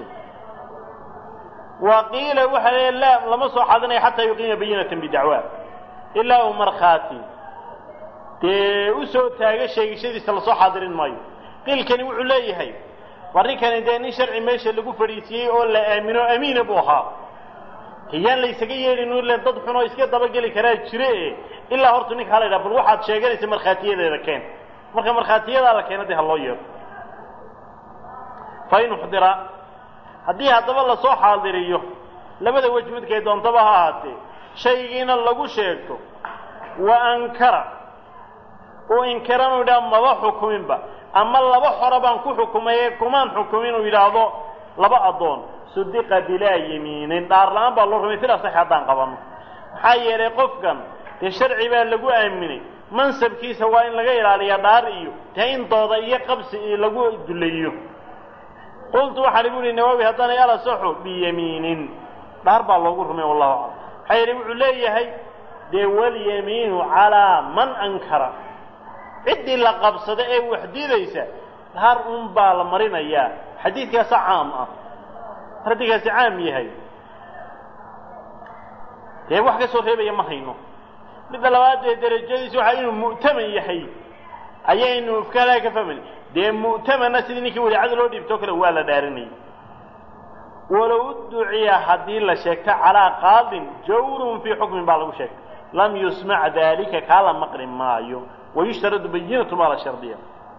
Speaker 1: wa qiila waxa le laa lama soo xadinayo xataa yuqiima bayinatan bidacwaa ilaa uu markhaati dee u soo taaga sheegashadiisa lasoo xaadirin maayo qiilkani wuxuu leeyahay war ninkani dee nin sharci meesha lagu fadhiisiyey oo la aamino amiina buu ahaa yaan laysaga yeedhin ile dad xun oo iska dabageli karaa jire e ilaa horta ninka hala yidhaha bal waxaad sheeganaysa markhaatiyadeeda keen marka markhaatiyadaa la keena dee ha loo yeedho fa in uxdira haddii haddaba lasoo xaadiriyo labada wej midkay doontaba ha ahaatee shaygiina lagu sheegto wa ankara uu inkiran uu yidhaha maba xukuminba ama laba xora baan ku xukumaye kumaan xukumin uu yidhaahdo laba addoon sudiqa bilaa yamiinin dhaar la-aan baa loo rumay fil asaxi haddaan qabanno maxaa yeelay qofkan dee sharci baa lagu aaminay mansabkiisa waa in laga ilaaliyaa dhaar iyo dee in dooda iyo qabsi iyo lagu duleeyo qultu waxaa lagu yihi nawawi haddana alasaxu biyamiinin dhaar baa loogu rumay wallahu aclam maxaa yeelay wuxuu leeyahay dee walyamiinu calaa man ankara ciddii la qabsada ee wax diidaysa dhaar un baa la marinayaa xadiidkaasa caam ah xadiidkaasi caam yahay dee wax ka soo reebaya ma hayno midda labaad dee derajadiisi waxaa inuu mu'taman yahay ayaynu ifkaalaa ka fahmay dee mu'tamana sidii ninkii waliicada loo dhiibtoo kale waa la dhaarinayay walow duciya haddii la sheegto calaa qaadin jawrun fii xukmin baa lagu sheegtay lam yusmac daalika kaa la maqli maayo wayushtaradu bayinatu maa la shardiya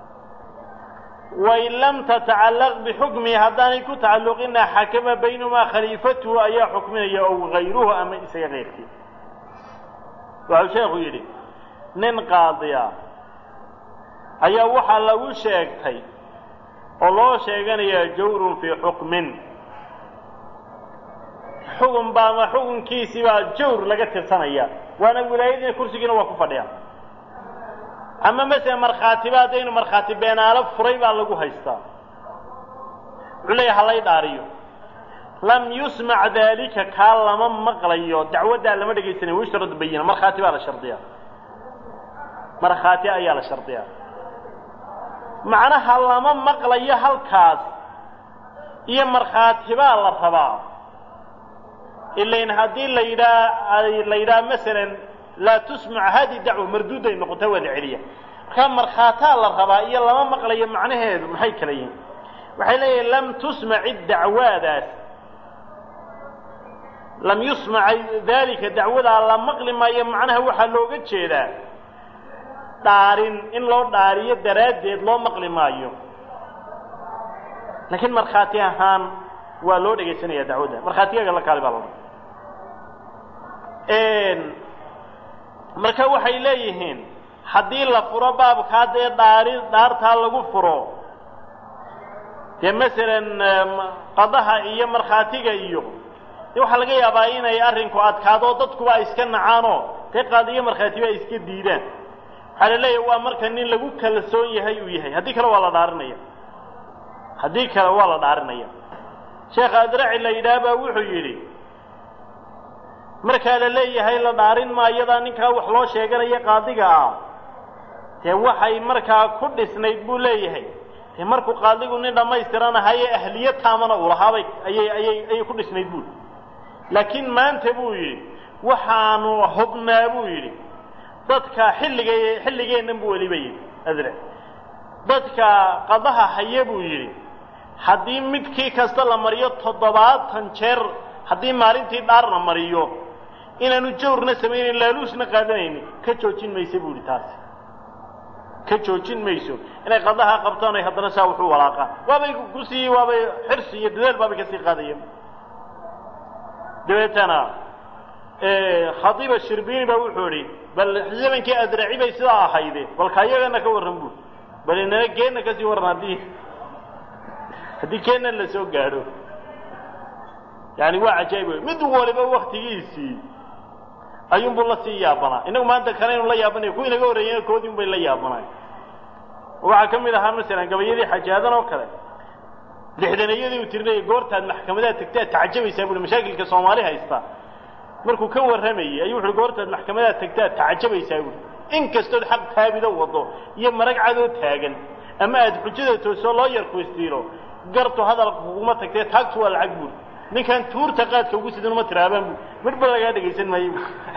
Speaker 1: wain lam tatacallaq bixukmihi haddaanay ku tacalluqina xakama baynamaa khaliifatuhu ayaa xukminaya ow gayruhu ama isaga keyrkii waxau sheekhu yidhi nin qaadiya ayaa waxaa lagu sheegtay oo loo sheeganayaa jawrun fii xukmin xukun baa ama xukunkiisii baa jawr laga tirsanaya waana wilaayadiina kursigiina waa ku fadhiya ama masele markhaatiba haddaynu markhaati beenaalo furay baa lagu haystaa wuxuu leeyahay halay dhaariyo lam yusmac dalika kaa lama maqlayo dacwaddaa lama dhegaysanay wayushrad bayina markhaati baa la shardiyaa markhaati ayaa la shardiyaa macnaha lama maqlayo halkaas iyo markhaati baa la rabaa ilain haddii la yidhaa la yidhaha masalan laa tusmac hadi dacwa marduuday noqota waa la celiya markaa markhaataa la rabaa iyo lama maqlayo macnaheedu maxay kala yihiin waxay leeyihin lam tusmaci dacwaadaas lam yusmac dalika dacwadaa la maqli maayo macnaha waxaa looga jeedaa dhaarin in loo dhaariyo daraaddeed loo maqli maayo laakiin markhaati ahaan waa loo dhegaysanaya dacwadda markhaatiyaga la kaali baa loo marka waxay leeyihiin haddii la furo baabkaa dee dhaari dhaartaa lagu furo dee masalan qadaha iyo markhaatiga iyo dee waxaa laga yaabaa inay arrinku adkaado dadkuba ay iska nacaanoo dee qaadiyo markhaatiba ay iska diidaan waxaa la leeyahay waa marka nin lagu kalsoon yahay uu yahay haddii kale waa la dhaarinaya haddii kale waa la dhaarinaya sheekha adraci la yidhaah baa wuxuu yidhi markaa la leeyahay la dhaarin maayadaa ninkaa wax loo sheeganaya qaadiga ah dee waxay markaa ku dhisnayd buu leeyahay dee markuu qaadigu nin dhammaystiranahaye ahliya taamana uu lahaabay ayay ayay ayay ku dhisnayd buu laakiin maanta buu yidhi waxaanu hubnaa buu yidhi dadka xilliga xilligeennan buu weliba yidhi adre dadka qadaha haya buu yidhi haddii midkii kasta la mariyo toddobaatan jeer haddii maalintii dhaar la mariyo inaanu jawrna samaynayn laaluusna qaadanaynin ka joojin mayso buu yidhi taasi ka joojin mayso inay qadaha qabtaan ay haddana saa wuxuu walaaqaan waabay kusii waabay xirsi iyo dadaal baabay kasii qaadayeen dabeetana khatiiba shirbiini baa wuxuu idhi bal zamankii adraci bay sidaa ahayde balka iyagana ka warran buu bal inana keenna kasii warran haddii haddii keenna la soo gaadho yani waa cajaa'ib wey mid waliba waktigiisii ayuunbuu la sii yaabanaa innagu maanta kale inu la yaabanayo kuwii naga horreeyeen koodii un bay la yaabanaay waxaa ka mid ahaa masalan gabayadii xajaadan oo kale lixdanayadii uu tirinayay goortaad maxkamadaha tagtaad tacajabaysaa buui mashaakilka soomaali haysta markuu ka warramayey ayuu wuxuui goortaad maxkamadaha tagtaad tacajabaysaa buui in kastood xaq taabida wado iyo marag cadoo taagan ama aad xujada toosoo loo yarku istiilo gartu hadalka kuguma tagtee taagtu waa lacag buuri ninkan tuurta qaadka ugu sidan uma tiraabaan buui midhba lagaa dhegaysan maayo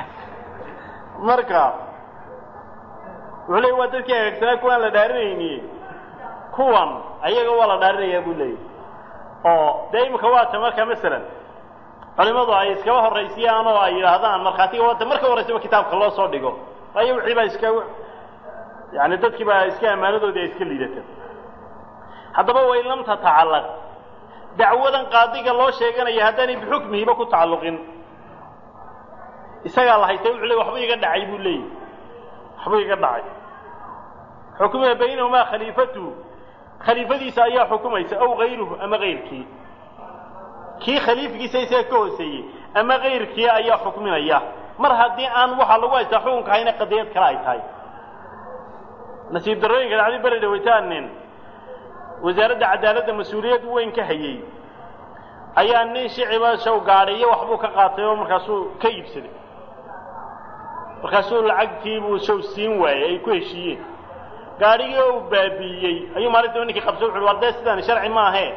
Speaker 1: marka wuxuu leey waa dadkii hagaagsanaa kuwaan la dhaarinayni kuwan ayaga waa la dhaarinayaa buu leeyahy oo dee imika waata marka masalan culimadu ay iskaba horraysiyaan oo ay yidhaahdaan markhaatiga waata marka horraysaba kitaabka loo soo dhigo ayo wixii baa iska yani dadkii baa iska ammaanadoodii ay iska liidata haddaba wain lam tatacallaq dacwadan qaadiga loo sheeganaya haddaanay bixukmihiba ku tacalluqin isagaa la haystay wuxuu leey waxba iga dhacay buu leeyahy waxba iga dhacay xukmiga baynahumaa khaliifatuhu khaliifadiisa ayaa xukumaysa aw gayruhu ama kayrkii kii khaliifkiisa isaga ka hooseeyey ama kayrkii ayaa xukminaya mar haddii aan waxaa lagu haystaa xukunka hayna qadiyad kale ay tahay nasiib darooyinka dhacday beri dhawaytaan nin wasaaradda cadaaladda mas-uuliyad weyn ka hayey ayaa nin shiciba shaw gaadhiyo waxbuu ka qaatay oo markaasuu ka iibsaday markaasuu lacagtii buu shaw siin waayey ay ku heshiiyeen gaadhigii oo uu baabi'iyey ayuu maalintiiba ninkii qabsay wuxu uhi war dee sidaani sharci maahee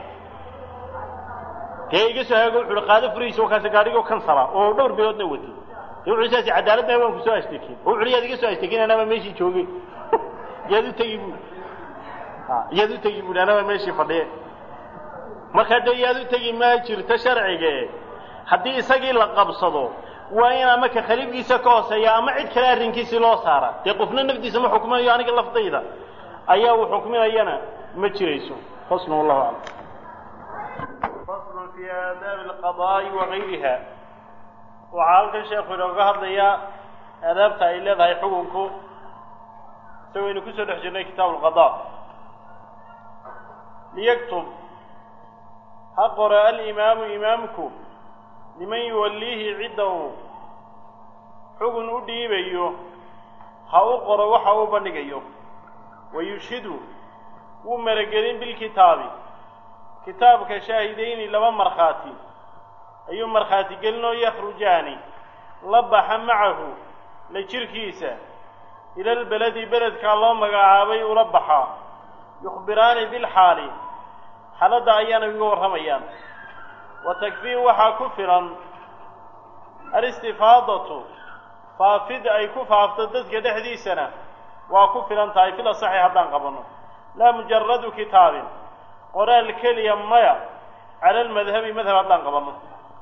Speaker 1: dee iga soo haago wuxu uhi qaado furihiisa wakaasi gaadhigoo kansala oo dhowr biloodna watay dee wuxuu saasi cadaaladna waan ku soo ashtakin oo wuxu uhi yaad iga soo ashtakin anaba meeshii joogay yaad u tegi buu yaad u tegi bui anaba meeshii fadhiye markaa dee yaad u tegi ma jirto sharcige haddii isagii la qabsado waa in ama ka khaliifkiisa ka hooseeya ama cid kale arrinkiisii loo saara dee qofna nafdiisa ma xukminayo aniga laftayda ayaa uu xukminayana ma jirayso faslun wallahu aclam faslun fi aadaabi alqadaa'i wagayriha waxaa halkan sheekhu inooga hadlayaa aadaabta ay leedahay xukunku isagooynu kusoo dhex jirnay kitaabu alqadaa liyaktub ha qora alimaamu imaamku liman yuwalliihi cidda uu xugun u dhiibayo ha u qoro waxa uu bandhigayo wayushhidu wuu maragelin bilkitaabi kitaabka shaahidayni laba markhaati ayuu markhaati gelinoo yakhrujaani la baxa macahu la jirkiisa ila lbeledi beledkaa loo magacaabay ula baxaa yukhbiraani bilxaali xaaladda ayaana iga warramayaan wa takfii waxaa ku filan alistifaadatu faafid ay ku faafto dadka dhexdiisana waa ku filan tahay fil asaxi haddaan qabanno laa mujaradu kitaabin qoraal keliya maya cala almadhabi madhab haddaan qabanno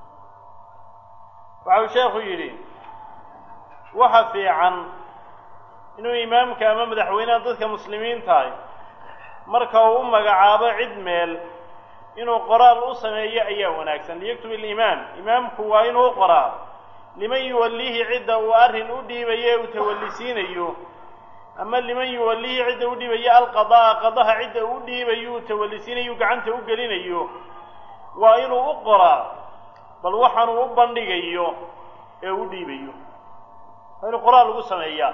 Speaker 1: waxau sheekhu yidhi waxa fiican inuu imaamka ama madaxweynaha dadka muslimiin tahay marka uu u magacaabo cid meel inuu qoraal u sameeyo ayaa wanaagsan liyaktub alimaam imaamku waa inuu qoraa liman yuwallihi cidda uu arrin u dhiibaye uu tawallisiinayo ama liman yuwallihi cidda u dhiibayo alqadaa qadaha cidda uu dhiibayo uu tawallisiinayo gacanta u gelinayo waa inuu u qoraa bal waxaanuu u bandhigayo ee u dhiibayo waa inuu qoraal ugu sameeyaa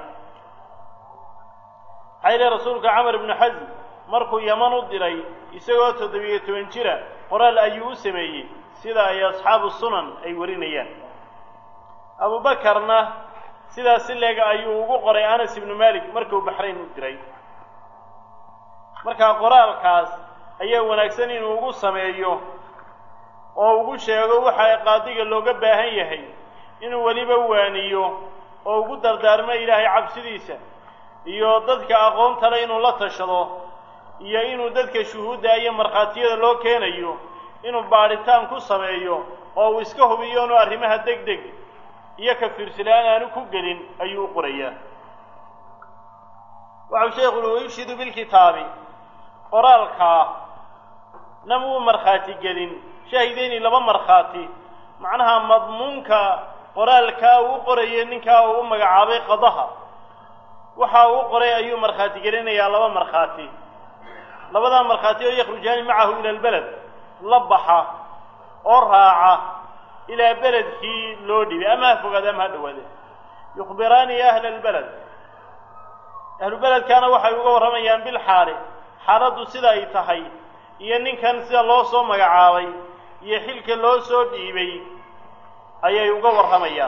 Speaker 1: maxaa yihi rasuulka camar ibnu xasm markuu yaman u diray isagoo toddobiyo toban jira qoraal ayuu u sameeyey sida ay asxaabu sunan ay warinayaan abubakarna sidaas si leega ayuu ugu qoray anas ibnu malik markuu baxrayn u diray markaa qoraalkaas ayaa wanaagsan inuu ugu sameeyo oo ugu sheego waxa qaadiga looga baahan yahay inuu weliba waaniyo oo ugu dardaarmo ilaahay cabsidiisa iyo dadka aqoonta leh inuu la tashado iyo inuu dadka shuhuudda iyo markhaatiyada loo keenayo inuu baadhitaan ku sameeyo oo uu iska hubiyo inuu arrimaha deg deg iyo ka fiirsilaan aanu ku gelin ayuu u qorayaa waxau sheekhu ui wayushidu bilkitaabi qoraalkaa nama uu markhaati gelin shaahideyni laba markhaati macnaha madmuunka qoraalkaa uu u qorayay ninkaa uu u magacaabay qadaha waxa uu u qoray ayuu markhaati gelinayaa laba markhaati labadaa markhaati oo yakhrujaani macahu ila albeled la baxa oo raaca ilaa beledkii loo dhibay ama ha fogaade ama ha dhowaade yukhbiraani ahla albeled ahlu beledkaana waxay uga warramayaan bilxaali xaaladdu sida ay tahay iyo ninkan sida loo soo magacaabay iyo xilka loo soo dhiibay ayay uga warramayaan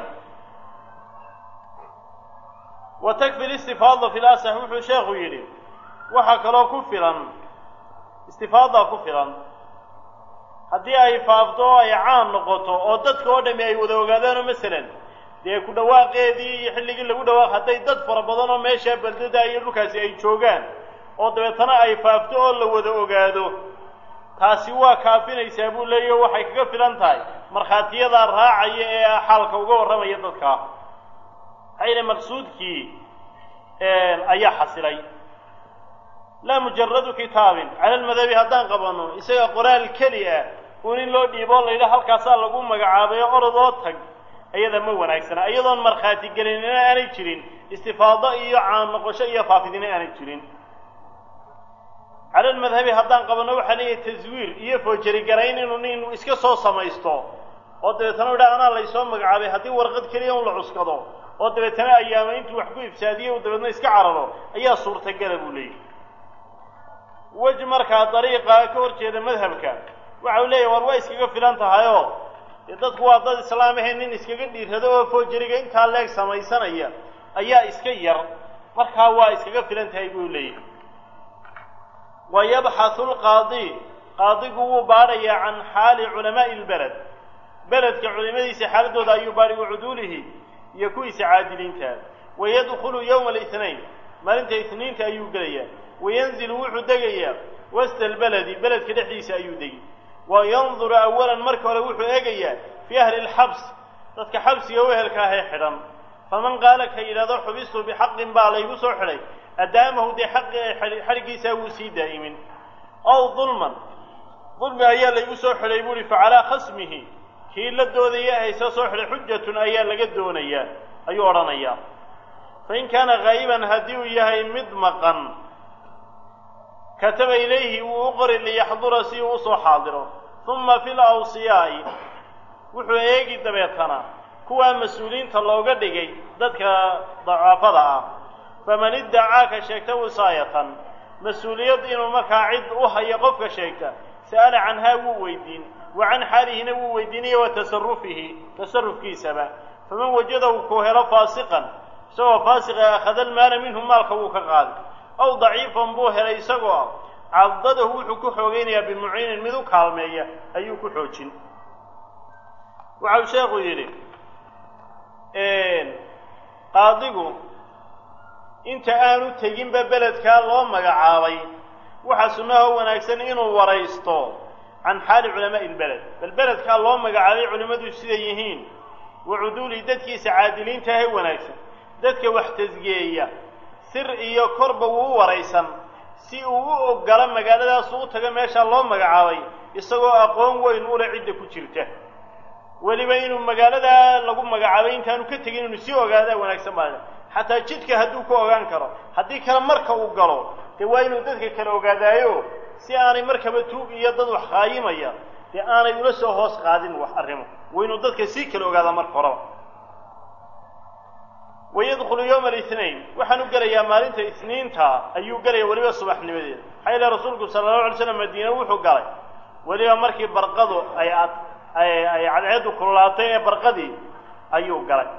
Speaker 1: wa takfi listifaada fi lasax wuxuu sheekhu yidhi waxaa kaloo ku filan istifaadaa ku filan haddii ay faafto oo ay caan noqoto oo dadka oo dhami ay wada ogaadaanoo masalan dee ku dhawaaqeedii iyo xilligii lagu dhawaaq hadday dad fara badan oo meeshaa beldada iyo dhulkaasi ay joogaan oo dabeetana ay faafto oo la wada ogaado taasi waa kaafinaysaa buu leeyaho waxay kaga filan tahay markhaatiyadaa raacaya ee xaalka uga warramaya dadka hayna maqsuudkii ayaa xasilay laa mujaradu kitaabin cala almadhabi haddaan qabanno isaga qoraal keli ah uun in loo dhiiboo la yidhaha halkaasaa lagu magacaabay oo orod oo tag ayada ma wanaagsana iyadoon markhaati gelinina aanay jirin istifaado iyo caan noqosho iyo faafidina aanay jirin cala almadhabi haddaan qabanno waxaa leeyahay taswiir iyo foojari-garayn inuu nin iska soo samaysto oo dabeetana u idhaha anaa laysoo magacaabay haddii warqad keliya un la cuskado oo dabeetana ayaama intuu wax ku ibsaadiye u dabeetna iska cararo ayaa suurtagala buu leeyahy wej markaa dariiqa ka hor jeeda madhabka waxa uu leeyahy war waa iskaga filan tahayoo dee dadku waa dad islaam ahe nin iskaga dhiirrado oo foojariga intaa leeg samaysanaya ayaa iska yar markaa waa iskaga filan tahay buu leeyahy wa yabxathu lqaadi qaadigu wuu baadhayaa can xaali culamaa'i lbeled beledka culimadiisa xaaladooda ayuu baadhi wa cuduulihi iyo kuwiisa caadiliinta wayadkhulu yowma alithnayn maalinta isniinta ayuu gelayaa wayanzilu wuxuu degayaa wasta albeledi beledka dhexdiisa ayuu degi wa yanduru awalan marka hore wuxuu eegayaa fii ahli lxabs dadka xabsiga wehelka ahee xidhan faman qaala ka yidhahdo xubistu bixaqin baa laygu soo xidhay adaamahu dee xaqi xadhiggiisaa wuu sii daa'imin ow dulman dulmi ayaa laygu soo xidhay buuhi facalaa khasmihi kii la doodaya haysa soo xidhay xujatun ayaa laga doonayaa ayuu odhanayaa fain kaana haa'iban haddii uu yahay mid maqan kataba ilayhi wuu u qori liyaxdura si uu usoo xaadiro uma fi lawsiyaa'i wuxuu eegi dabeetana kuwaa mas-uuliyiinta looga dhigay dadka dacaafada ah faman iddacaaka sheegta wisaayatan mas-uuliyad inuu markaa cid u hayo qofka sheegta سأل عنها وويدين وعن حاله نوويدين وتصرفه تصرف كيسبا فمن وجده كوهر فاسقا سوى فاسق أخذ المال منهم مال خوك قال أو ضعيفا بوهر يسقوا عضده حكو حوغين بمعين مذو كالمية أيوك حوجين وعوشاق يلي إن قاضيقو انت آنو تجين ببلدك الله مقعاوي وحسنه ونكسن إنه وريستو عن حال علماء البلد البلد كان الله مقعاوي علماء السيديهين وعدول ددكي سعادلين تهي ونكسن ددك واحتزقية سر إيا كرب ووريسا si uu ogala magaaladaas uu taga meesha loo magacaabay isagoo aqoon weyn u leh cid ku jirta waliba inuu magaalada lagu magacaabay intaanu ka tagin inuu si ogaada wanaagsan baa hatta jidka haduu ku ogaan karo hadii kala marka uu galo de waa inuu dadka kala ogaadaayo si aanay markaba tuug iyo dad wax qaayimaya de aanay ula soo hoos qaadin wax arrimo waa inuu dadka si kala ogaada marka hore ويدخل يوم الاثنين وحنو قريا مالنت اثنين تا ايو قريا وليبا صباح نمدين حيلا رسولك صلى الله عليه وسلم مدينة وحو قري وليبا مركي برقضو اي اي اي عدعيدو كرولاتين برقضي ايو قري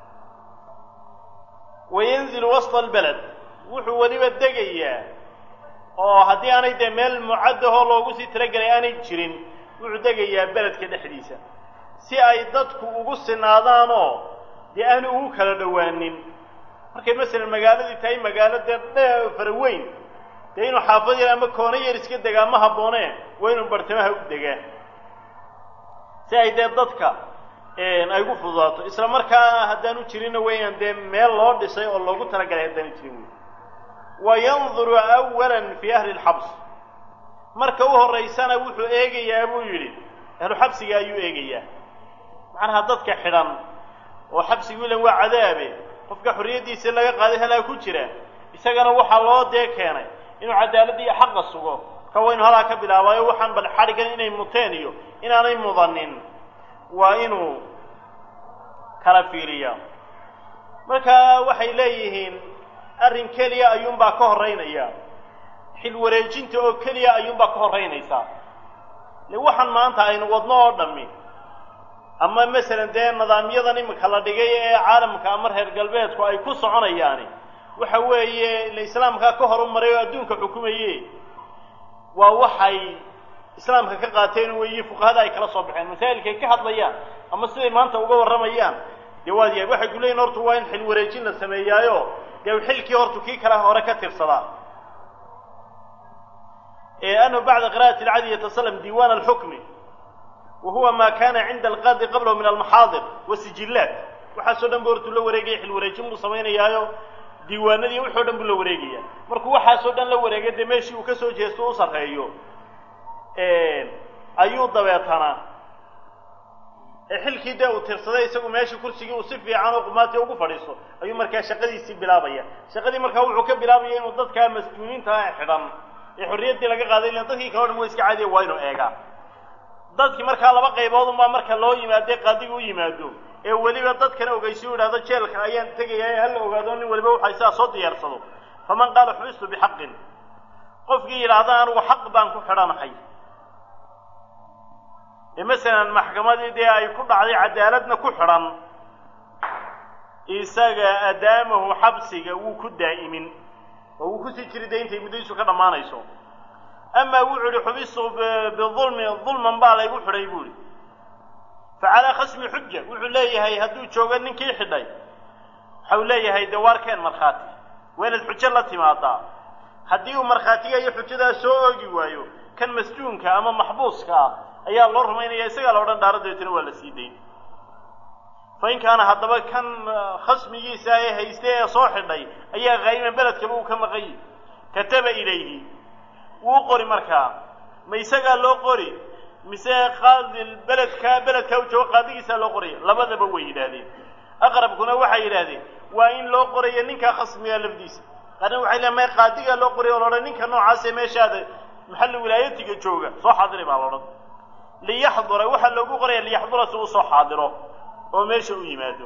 Speaker 1: وينزل وسط البلد وحو وليبا الدقيا او هدي اني دي ميل معده لوغو سي تلقلي اني جرين وحو دقيا بلد كده حديثة سي اي دادكو اوغو سنادانو dee aanu ugu kala dhawaanin markay mesela magaaladii tahay magaalada farweyn dee inuu xaafad yar ama koona yar iska degaa ma habboonee waa inuu bartamaha u degaa si ay dee dadka ay ugu fududaato isla markaana haddaanu jirinna weeyaan dee meel loo dhisay oo loogu talagalay haddaanu jirin wey wayanduru awalan fi ahli lxabs marka u horeysana wuxuu eegayaa buu yidhi ahlu xabsiga ayuu eegayaa macnaha dadka xidhan oo xabsigu ila waa cadaabe qofka xuriyadiisa laga qaaday halaa ku jira isagana waxa loo dee keenay inuu cadaalad iyo xaq sugo ka weyn halaa ka bilaabayo waxaan bal xarigan inay muteen iyo inaanay mudanin waa inuu kala fiiriyo marka waxay leeyihiin arrin kaliya ayuun baa ka horeynaya xil wareejinta oo kaliya ayuun baa ka horeynaysa le waxaan maanta aynu wadno oo dhammi ama mesela dee nidaamyadan imika la dhigay ee caalamka ama reer galbeedku ay ku soconayaan waxa weeye islaamka ka horumaray oo adduunka xukumayay waa waxay islaamka ka qaateen weeye fuqahada ay kala soo baxeen masaa'ilka ka hadlayaan ama siday maanta uga waramayaan dee waa yahay waxa guleyn hortu waa in xil wareejin la sameeyaayo dee xilkii hortu kii kala hore ka tirsadaa ee anna bacda qiraa'ati al-'adl yatasallam diiwan al-hukm وهو ما كان عند القاضي قبله من المحاضر والسجلات وحاسو دنب hortu la wareegay xil wareejin uu sameeynayaayo diiwaanadii wuxuu dhanb la wareegaya markuu waxaasoo dhan la wareegay de meeshii uu ka soo jeesto u sareeyo ee ayuu dabeetana ee xilkii de uu tirsaday isagu meeshii kursigii uu si fiican oo qumaati ugu fadhiiso ayuu markaa shaqadiisii bilaabaya shaqadii markaa wuxuu ka bilaabaya inuu dadka mas'uuliyiinta ah xidhan ee xorriyadii laga qaaday in dadkii kale oo iska caadi waa inuu eega dadkii markaa laba qaybood uma marka loo yimaado qaadigu u yimaado ee waliba dadkana ogeysiyo yiraahdo jeelka ayaan tagayay hal ogaado nin waliba waxa isaa soo diyaarsado faman qala xubistu bihaqqin qofkii yiraahdo anigu xaq baan ku xidhanahay ee mesela maxkamadii ay ku dhacday cadaaladna ku xidhan isaga adaamahu xabsiga uu ku daa'imin oo uu ku sii jiray intay muddo ka dhamaanayso أما وعد حبسه بالظلم ظلما بالي وحري بولي فعلى خصم حجة وحليه هي هدو جوغان نكي حداي حوليه هي دوار كان مرخاتي وين الحجة التي ما طاع هديو مرخاتي أي حجة سو أوجي وايو كان مسجون كا أما محبوس كا أي الله رحمين يسقى لوران دار دوتنا ولا سيدين فإن كان هذا كان خصم يساي هيستي صاحبي أي غيم بلد كبو كما غي كتب إليه وقري مركا ما يسقى لو قري مساء قاضي البلد كا بلد كا وجو قاضي يسا لو قري لبدا بوي يدادي اقرب كنا waxay yiraahdeen waa in loo qoriyo ninka khasmiga lafdiisa qana waxay leeyahay qaadiga loo qoriyo oo ninka noocaas ee meeshaada maxal wilaayatiga jooga soo xaadiri baa loo li yahdura waxa lagu qoriyo li yahdura soo soo xaadiro oo meesha u yimaado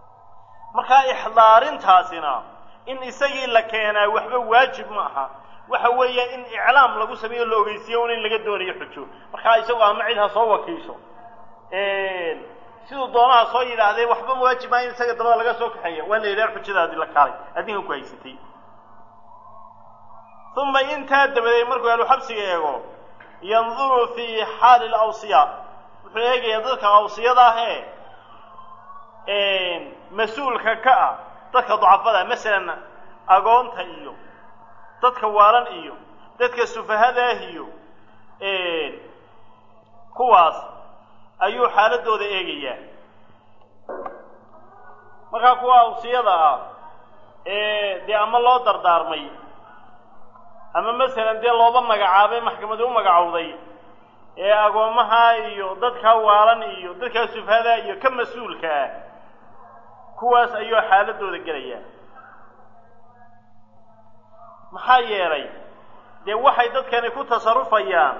Speaker 1: marka ixdaarintaasina in isagii la keenaa waxba waajib ma aha waxa weeye in iclaam lagu sameeyo la ogeysiyo in laga doonayo xujo marka isagu ama cid ha soo wakiisho ee sidoo doonaha soo yiraahdee waxba waajib ah in isaga dabada laga soo kaxeeyo waa la yiraahdo xujadaadi la kaalay adinka ku haysatay ثم انت دبدي markuu alu xabsiga eego yanzuru fi hal al awsiya wuxuu eegaya dadka awsiyada ah ee mas'uulka ka ah dadka ducafada midalan agoonta iyo dadka waalan iyo dadka sufahada iyo ee kuwaas ayuu xaaladooda eegaya marka kuwa awsiyada ah ee de ama loo dardaarmay ama midalan de looba magacaabay maxkamadu u magacawday ee agoomaha iyo dadka waalan iyo dadka sufahada iyo ka mas'uulka ah kuwaas ayuu xaaladooda galaya maxaa yeelay de waxay dadkani ku tasarrufayaan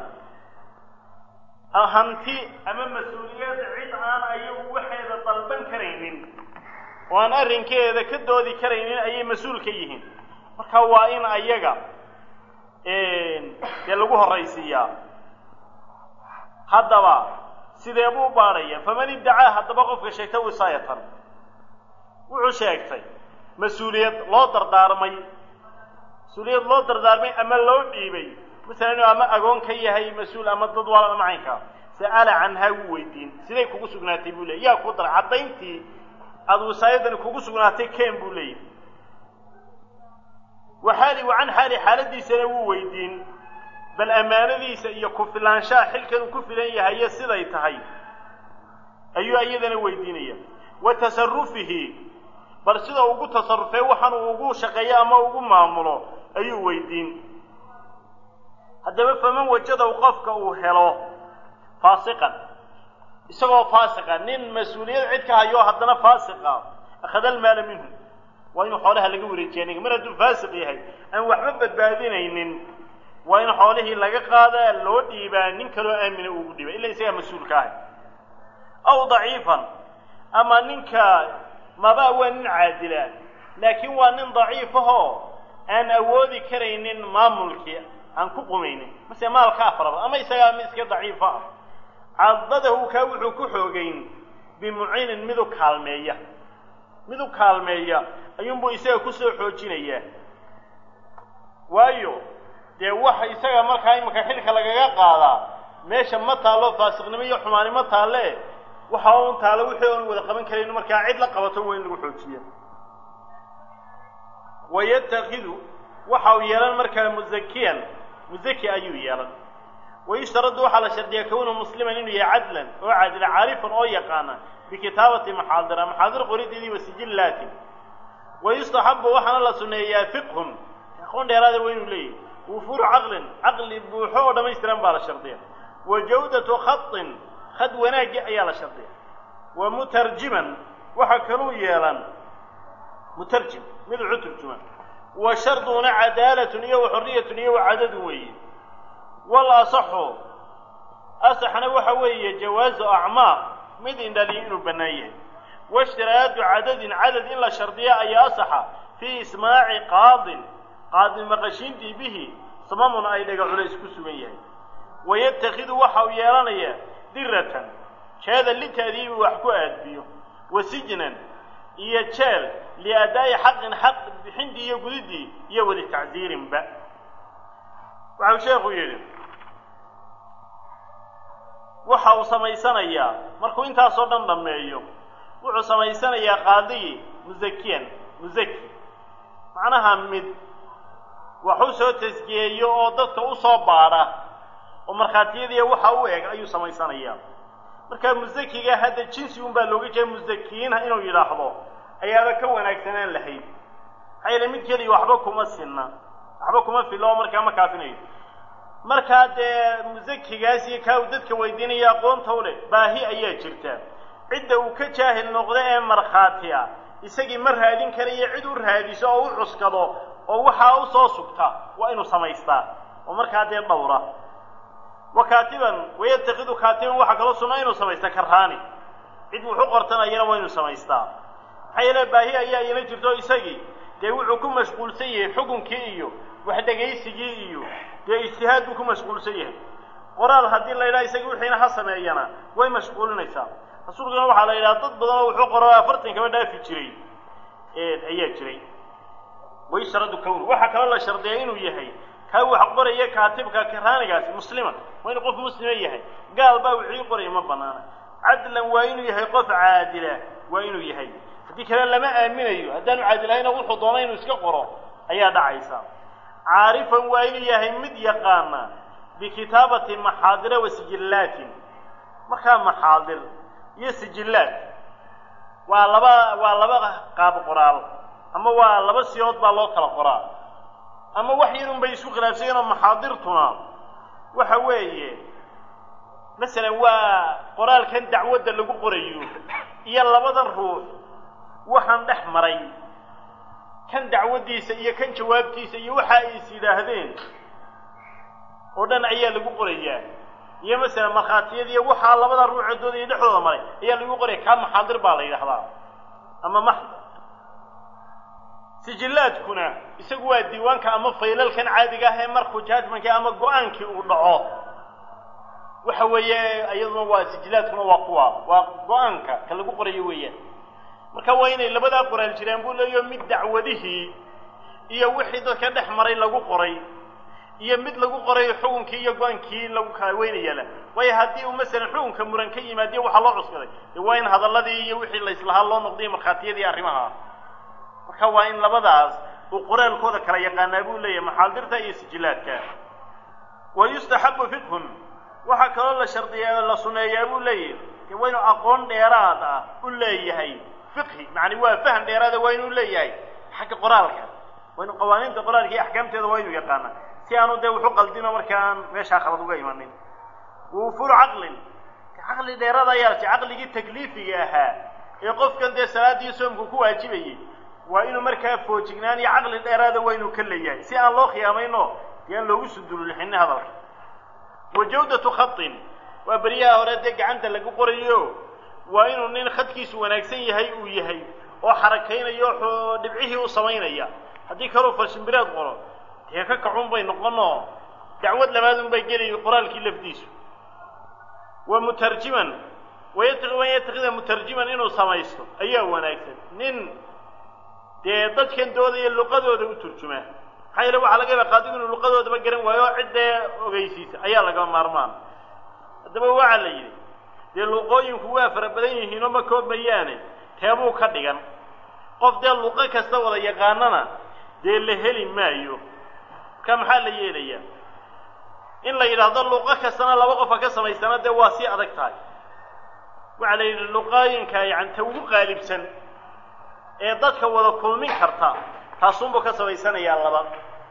Speaker 1: ahanti ama mas'uuliyad cid aan ayagu waxeeda dalban karaynin oo aan arrinkeeda ka doodi karaynin ayay mas'uul ka yihiin marka waa in ayaga ee de lagu horeysiyaa haddaba sidee buu baaraya faman iddaa haddaba qofka sheegtay wisaayatan wuxuu sheegtay mas'uuliyad loo dardaarmay mas'uuliyad loo dardaarmay ama loo dhiibay midalan ama agoon ka yahay mas'uul ama dad walaal macaynka sa'ala anha weydiin sidee kugu sugnaatay buu leeyahay yaa ku dar cadayntii aad wasaayadan kugu sugnaatay keen buu leeyahay وحالي وعن حالي حالتي سنو ويدين بل أمانتي سيكون لانشاء حلكا كفلان هي سيداي تهي أيو أيضا ويدينية وتصرفه بل سيدا وقو تصرفه وحن وقو شقيا ما وقو معموله أيو ويدين هذا فمن وجد وقفك وهلو فاسقا isagoo faasiqa nin mas'uuliyad cid ka hayo hadana faasiqa akhada al-maal minhu wa in xoolaha laga wareejiyay mar hadduu faasiq yahay aan waxba badbaadinaynin waa in xoolihii laga qaadaa loo dhiibaa nin kale oo aamin ugu dhiibay ilaa isaga mas'uulka ah aw daciifan ama ninka maba waa nin caadila laakiin waa nin daciif ah aan awoodi karaynin maamulkii aan ku qumaynin mesela maalka afraba ama isaga miska daciif ah عضده كوحو كحوغين بمعين مدو كالمية مدو كالمية أيوم بو إساق كسو حوجينية وايو دي وحا إساق مركا إمكا حلك لغا قادا ميشا مطالو فاسقنمية حماني مطالي وحاون تالو وحيون وذا قبن كرينو مركا عيد لقبطو وين لغو حوجية ويتخذو وحاو يلان مركا مزكيا مزكي أيو يلان ويشترط على شرط يكون مسلما انه يعدلا وعادل عارفا او يقانا بكتابه محاضره محاضر قريد دي وسجلات ويستحب وحنا لا سنيه فقهم يكون ديراده وين لي وفور عقل عقل بوحو دميستران بالا شرطيه وجوده خط خد وناجي ايا لا شرطيه ومترجما وحكلوا يلان مترجم من عترجما وشرطنا عداله وحريه وعدد وين والله صحوا أصحنا وحوي جواز أعماق مدين دليل بنيه واشتراط عدد عدد إلا شرطية أي أصحى في إسماع قاض قاض مقشين دي به صمام أي لقى عليس كسوية ويتخذ وحوي يرانية درة هذا اللي تأذيب وحكو أدبيه وسجنا يتشال لأداء حق حق بحندي يقولدي يولي تعذير بقى وعلى شيخ يقول waxa uu sameysanayaa markuu intaas oo dhan dhameeyo wuxuu sameysanayaa qaadi muzakiyan muzaki macnaha mid wuxuu soo tasgiyeeyo oo dadka u soo baara oo marxaatiyada waxa uu eeg ayuu sameysanayaa marka muzakiga hada jinsi un baa looga jeedaa muzakiin inuu yiraahdo ayaaba ka wanaagsanaan lahayd hayla mid kaliya waxba kuma sinna waxba kuma filo marka ma kaafinayo marka de muzakigaasi ka dadka weydiinaya aqoonta u leh baahi ayaa jirta cid uu ka jaahil noqdo ee marxaatiya isagii mar raadin kariyo cid u raadiso oo u cuskado oo waxa uu soo sugta waa inuu sameystaa oo marka de dhawra wakaatiban wayataqidu kaatiban waxa kala sunna inuu sameeysta karraani cid wuxuu qortanayna waa inuu sameystaa hayla baahi ayaa ina jirto isagii de wuxuu ku mashquulsan yahay xukunkii iyo wax dhagaysigii iyo dee ijtihaad buu ku mashquulsan yahay qoraal haddii la yidhaha isaga wixiina ha sameeyana way mashquulinaysaa rasuulkuna waxaa la yidhaha dad badan oo wuxuu qoro afartan kaba dhaafi jiray ayaa jiray waysharadu kownu waxaa kaloo la shardiyaa inuu yahay kaa wax qoraya kaatibka karaanigaasi muslima waa inuu qof muslima yahay gaal baa wixii qoraya ma banaana cadlan waa inuu yahay qof caadila waa inuu yahay haddii kale lama aaminayo haddaanu caadilahayna wuxuu doona inuu iska qoro ayaa dhacaysa caarifan waa inuu yahay mid yaqaana bikitaabati maxaadira wa sijillaatin markaa maxaadir iyo sijillaat waa laba waa laba qaab qoraal ama waa laba siyood baa loo kala qoraa ama wax yarun bay isku khilaafsan oo maxaadirtuna waxa weeye masalan waa qoraalkan dacwadda lagu qorayo iyo labadan ruux waxaan dhex maray kan dacwadiisa iyo kan jawaabtiisa iyo waxa ay is yidhaahdeen oo dhan ayaa lagu qorayaa iyo masalan markhaatiyada iyo waxaa labada ruuxood iyo dhexdooda maray ayaa lagu qoraya kaa maxaadir baa la yidhaahdaa ama maxd sijillaadkuna isagu waa diiwaanka ama faylalkan caadiga ah ee markuu judgmentka ama go-aankii uu dhaco waxa weeye iyaduna waa sijillaadkuna waa kuwa waa go-aanka ka lagu qorayo weeyaan marka waa inay labadaa qoraal jiraan buu leeyaho mid dacwadihii iyo wixii dadka dhex maray lagu qoray iyo mid lagu qoray xukunkii iyo go-aankii lagu kala weynayala waayo haddii uu masalan xukunka muran ka yimaadiyo waxaa loo cuskaday dee waa in hadalladii iyo wixii la islahaa loo noqday markhaatiyadii arrimaha marka waa in labadaas uu qoraalkooda kala yaqaanaa buu leeyahay maxaadirta iyo sijillaadka wa yustaxabu fiqhun waxaa kaloo la shardiyaa oo la suneeyaa buu leeyahay waa inuu aqoon dheeraad ah u leeyahay fiqhi macni waa faham dheeraada waa inuu leeyahay xagga qoraalka waa inuu qawaaniinta qoraalka iyo axkaamteeda waa inuu yaqaana si aanu dee wuxu qaldino markaan meeshaa khalad uga imanin wufuuru caqlin caqli dheeraada ayaa jirta caqligii takliifiga ahaa ee qofkan dee salaadii soomku ku waajibayay waa inuu markaa foojignaan iyo caqli dheeraada waa inuu ka leeyahay si aan loo khiyaamayno dee aan loogu sudululixinin hadalka wa jawdatu khatin waa beriyaha hore dee gacanta lagu qorayo waa inuu nin khadkiisu wanaagsan yahay uu yahay oo xarakaynayo dhibcihii u samaynaya haddii kaluu farshimbiraad qoro dee ka kacun bay noqonoo dacwad labaadun bay gelayo qoraalkii lafdiisu wa mutarjiman wayatakhida mutarjiman inuu samaysto ayaa wanaagsan nin dee dadkan doodaya luqadooda u turjumaa maxaa yeele waxaa laga yaaba qaadigu inuu luqadoodaba garan waayo oo ciddee ogeysiisa ayaa laga maarmaan haddaba waxaa la yidhi dee luqooyinku waa fara badan yihiinoo ma koobmayaane teebuu ka dhigan qof dee luqo kasta wada yaqaanana dee la heli maayo marka maxaa la yeelayaa in la yidhaahdo luqo kastana laba qofa ka samaysana dee waa sii adag tahay waxaa la yidhi luqooyinka yani ta ugu qaalibsan ee dadka wada kulmin karta taasunbuu ka samaysanayaa laba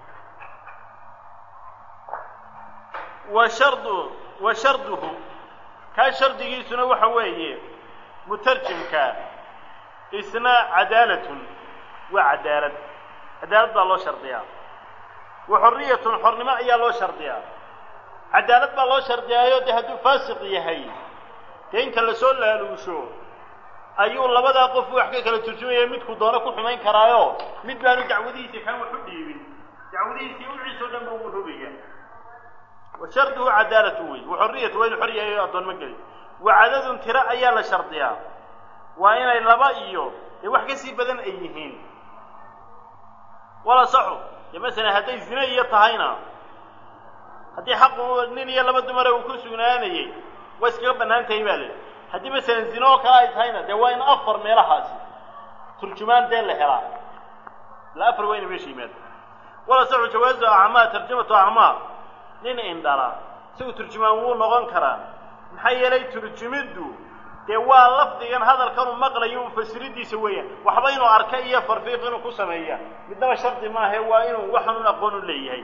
Speaker 1: wa shardu wa sharduhu kaa shardigiisuna waxa weeye mutarjimka isna cadaalatun waa cadaalad cadaalad baa loo shardiyaa wa xorriyatun xornimo ayaa loo shardiyaa cadaalad baa loo shardiyaayo dee hadduu faasiq yahay dee inta lasoo laaluusho ayuu labadaa qof wax ka kala turjumaya midku doono ku xumayn karaayo mid baanu dacwadihiisii kan wax u dhiibin dacwadihiisii uciisoo dhan ba ugu rogaya wa sharduhu cadaalatu wey wa xorriyatu waa inu xor yahay o addoonmo geli wa cadadun tiro ayaa la shardiyaa waa inay laba iyo dee wax ka sii badan ay yihiin wala saxu dee masalan hadday zine iyo tahayna haddii xaqu nin iyo laba dumara uu ku sugnaanayay waa iskaga bannaan tahay baa leh haddii masalan zine oo kale ay tahayna dee waa in afar meelahaasi turjumaan dee la helaa la afar waa ina meesha yimaado wala saxu jawaazu acmaa tarjamatu acmaa nin indhala isagu turjumaan wuu noqon karaa maxaa yeelay turjumiddu dee waa lafdigan hadalkanuu maqlayo mufasiridiisa weeyaan waxba inuu arka iyo farfiiq inuu ku sameeya midnaba shardi maahe waa inuu waxanun aqoon u leeyahay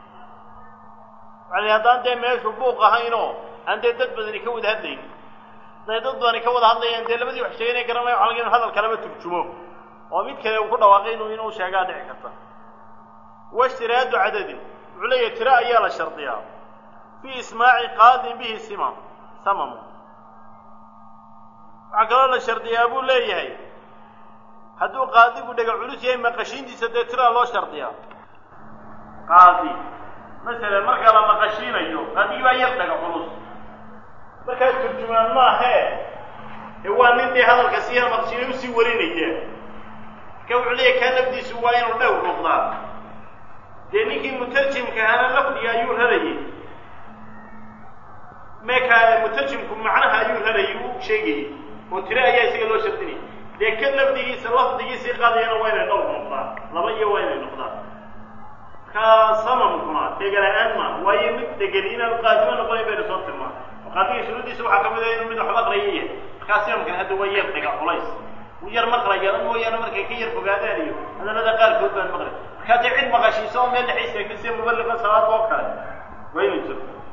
Speaker 1: yani haddaan dee meeshu buuq ahaynoo aan dee dad badani ka wada hadlayn hadday dad badani ka wada hadlayaan dee labadii wax sheeganay garanaya waxa laga inu hadal kalaba turjumo oo mid kale uu ku dhawaaqay inuu inuu sheegaa dhici karta washtiraadu cadadin wuxuu leeyahay tiro ayaa la shardiyaa fii ismaaci qaadin bihi sima samamu waxaa kaloo la shardiyaa buu leeyahay hadduu qaadigu dhega culus yahay maqashiintiisa dee tiraa loo shardiyaa qaadi masalan marka la maqashiinayo qaadigi baa yar dhaga culus markaa turjumaan maahe ee waa nin dee hadalka si yar maqashiinay usii warinaya ka wuxuu leeyahay kaa lafdiisu waa inuu dhowr noqdaa dee ninkii mutarjimka ahana lafdiga ayuu rarayay meeka mutarjimku macnaha ayuu rarayay uu sheegayay oo tiro ayaa isaga loo shardinayay dee ka lafdigiisa lafdigiisii qaadayana waa inay dhowr noqdaa laba iyo waa inay noqdaa ka samamkuna degala-aan ma waayo mid degel inaanu qaadimo noqonayn baynu soo tilmaa qaadiga shuruudiisa waxaa ka mid ah inuu mid waxba aqraya yahay markaa samamkan hadda waa yar dhaga culays uu yar maqlayaan mooyaane markay ka yar fogaadaan iyo hadallada qaarkood baan maqlay markaa dee cid maqashiisa oo meel dhexaysa ka sii mubaliqa salaad oo kale waa inay jirto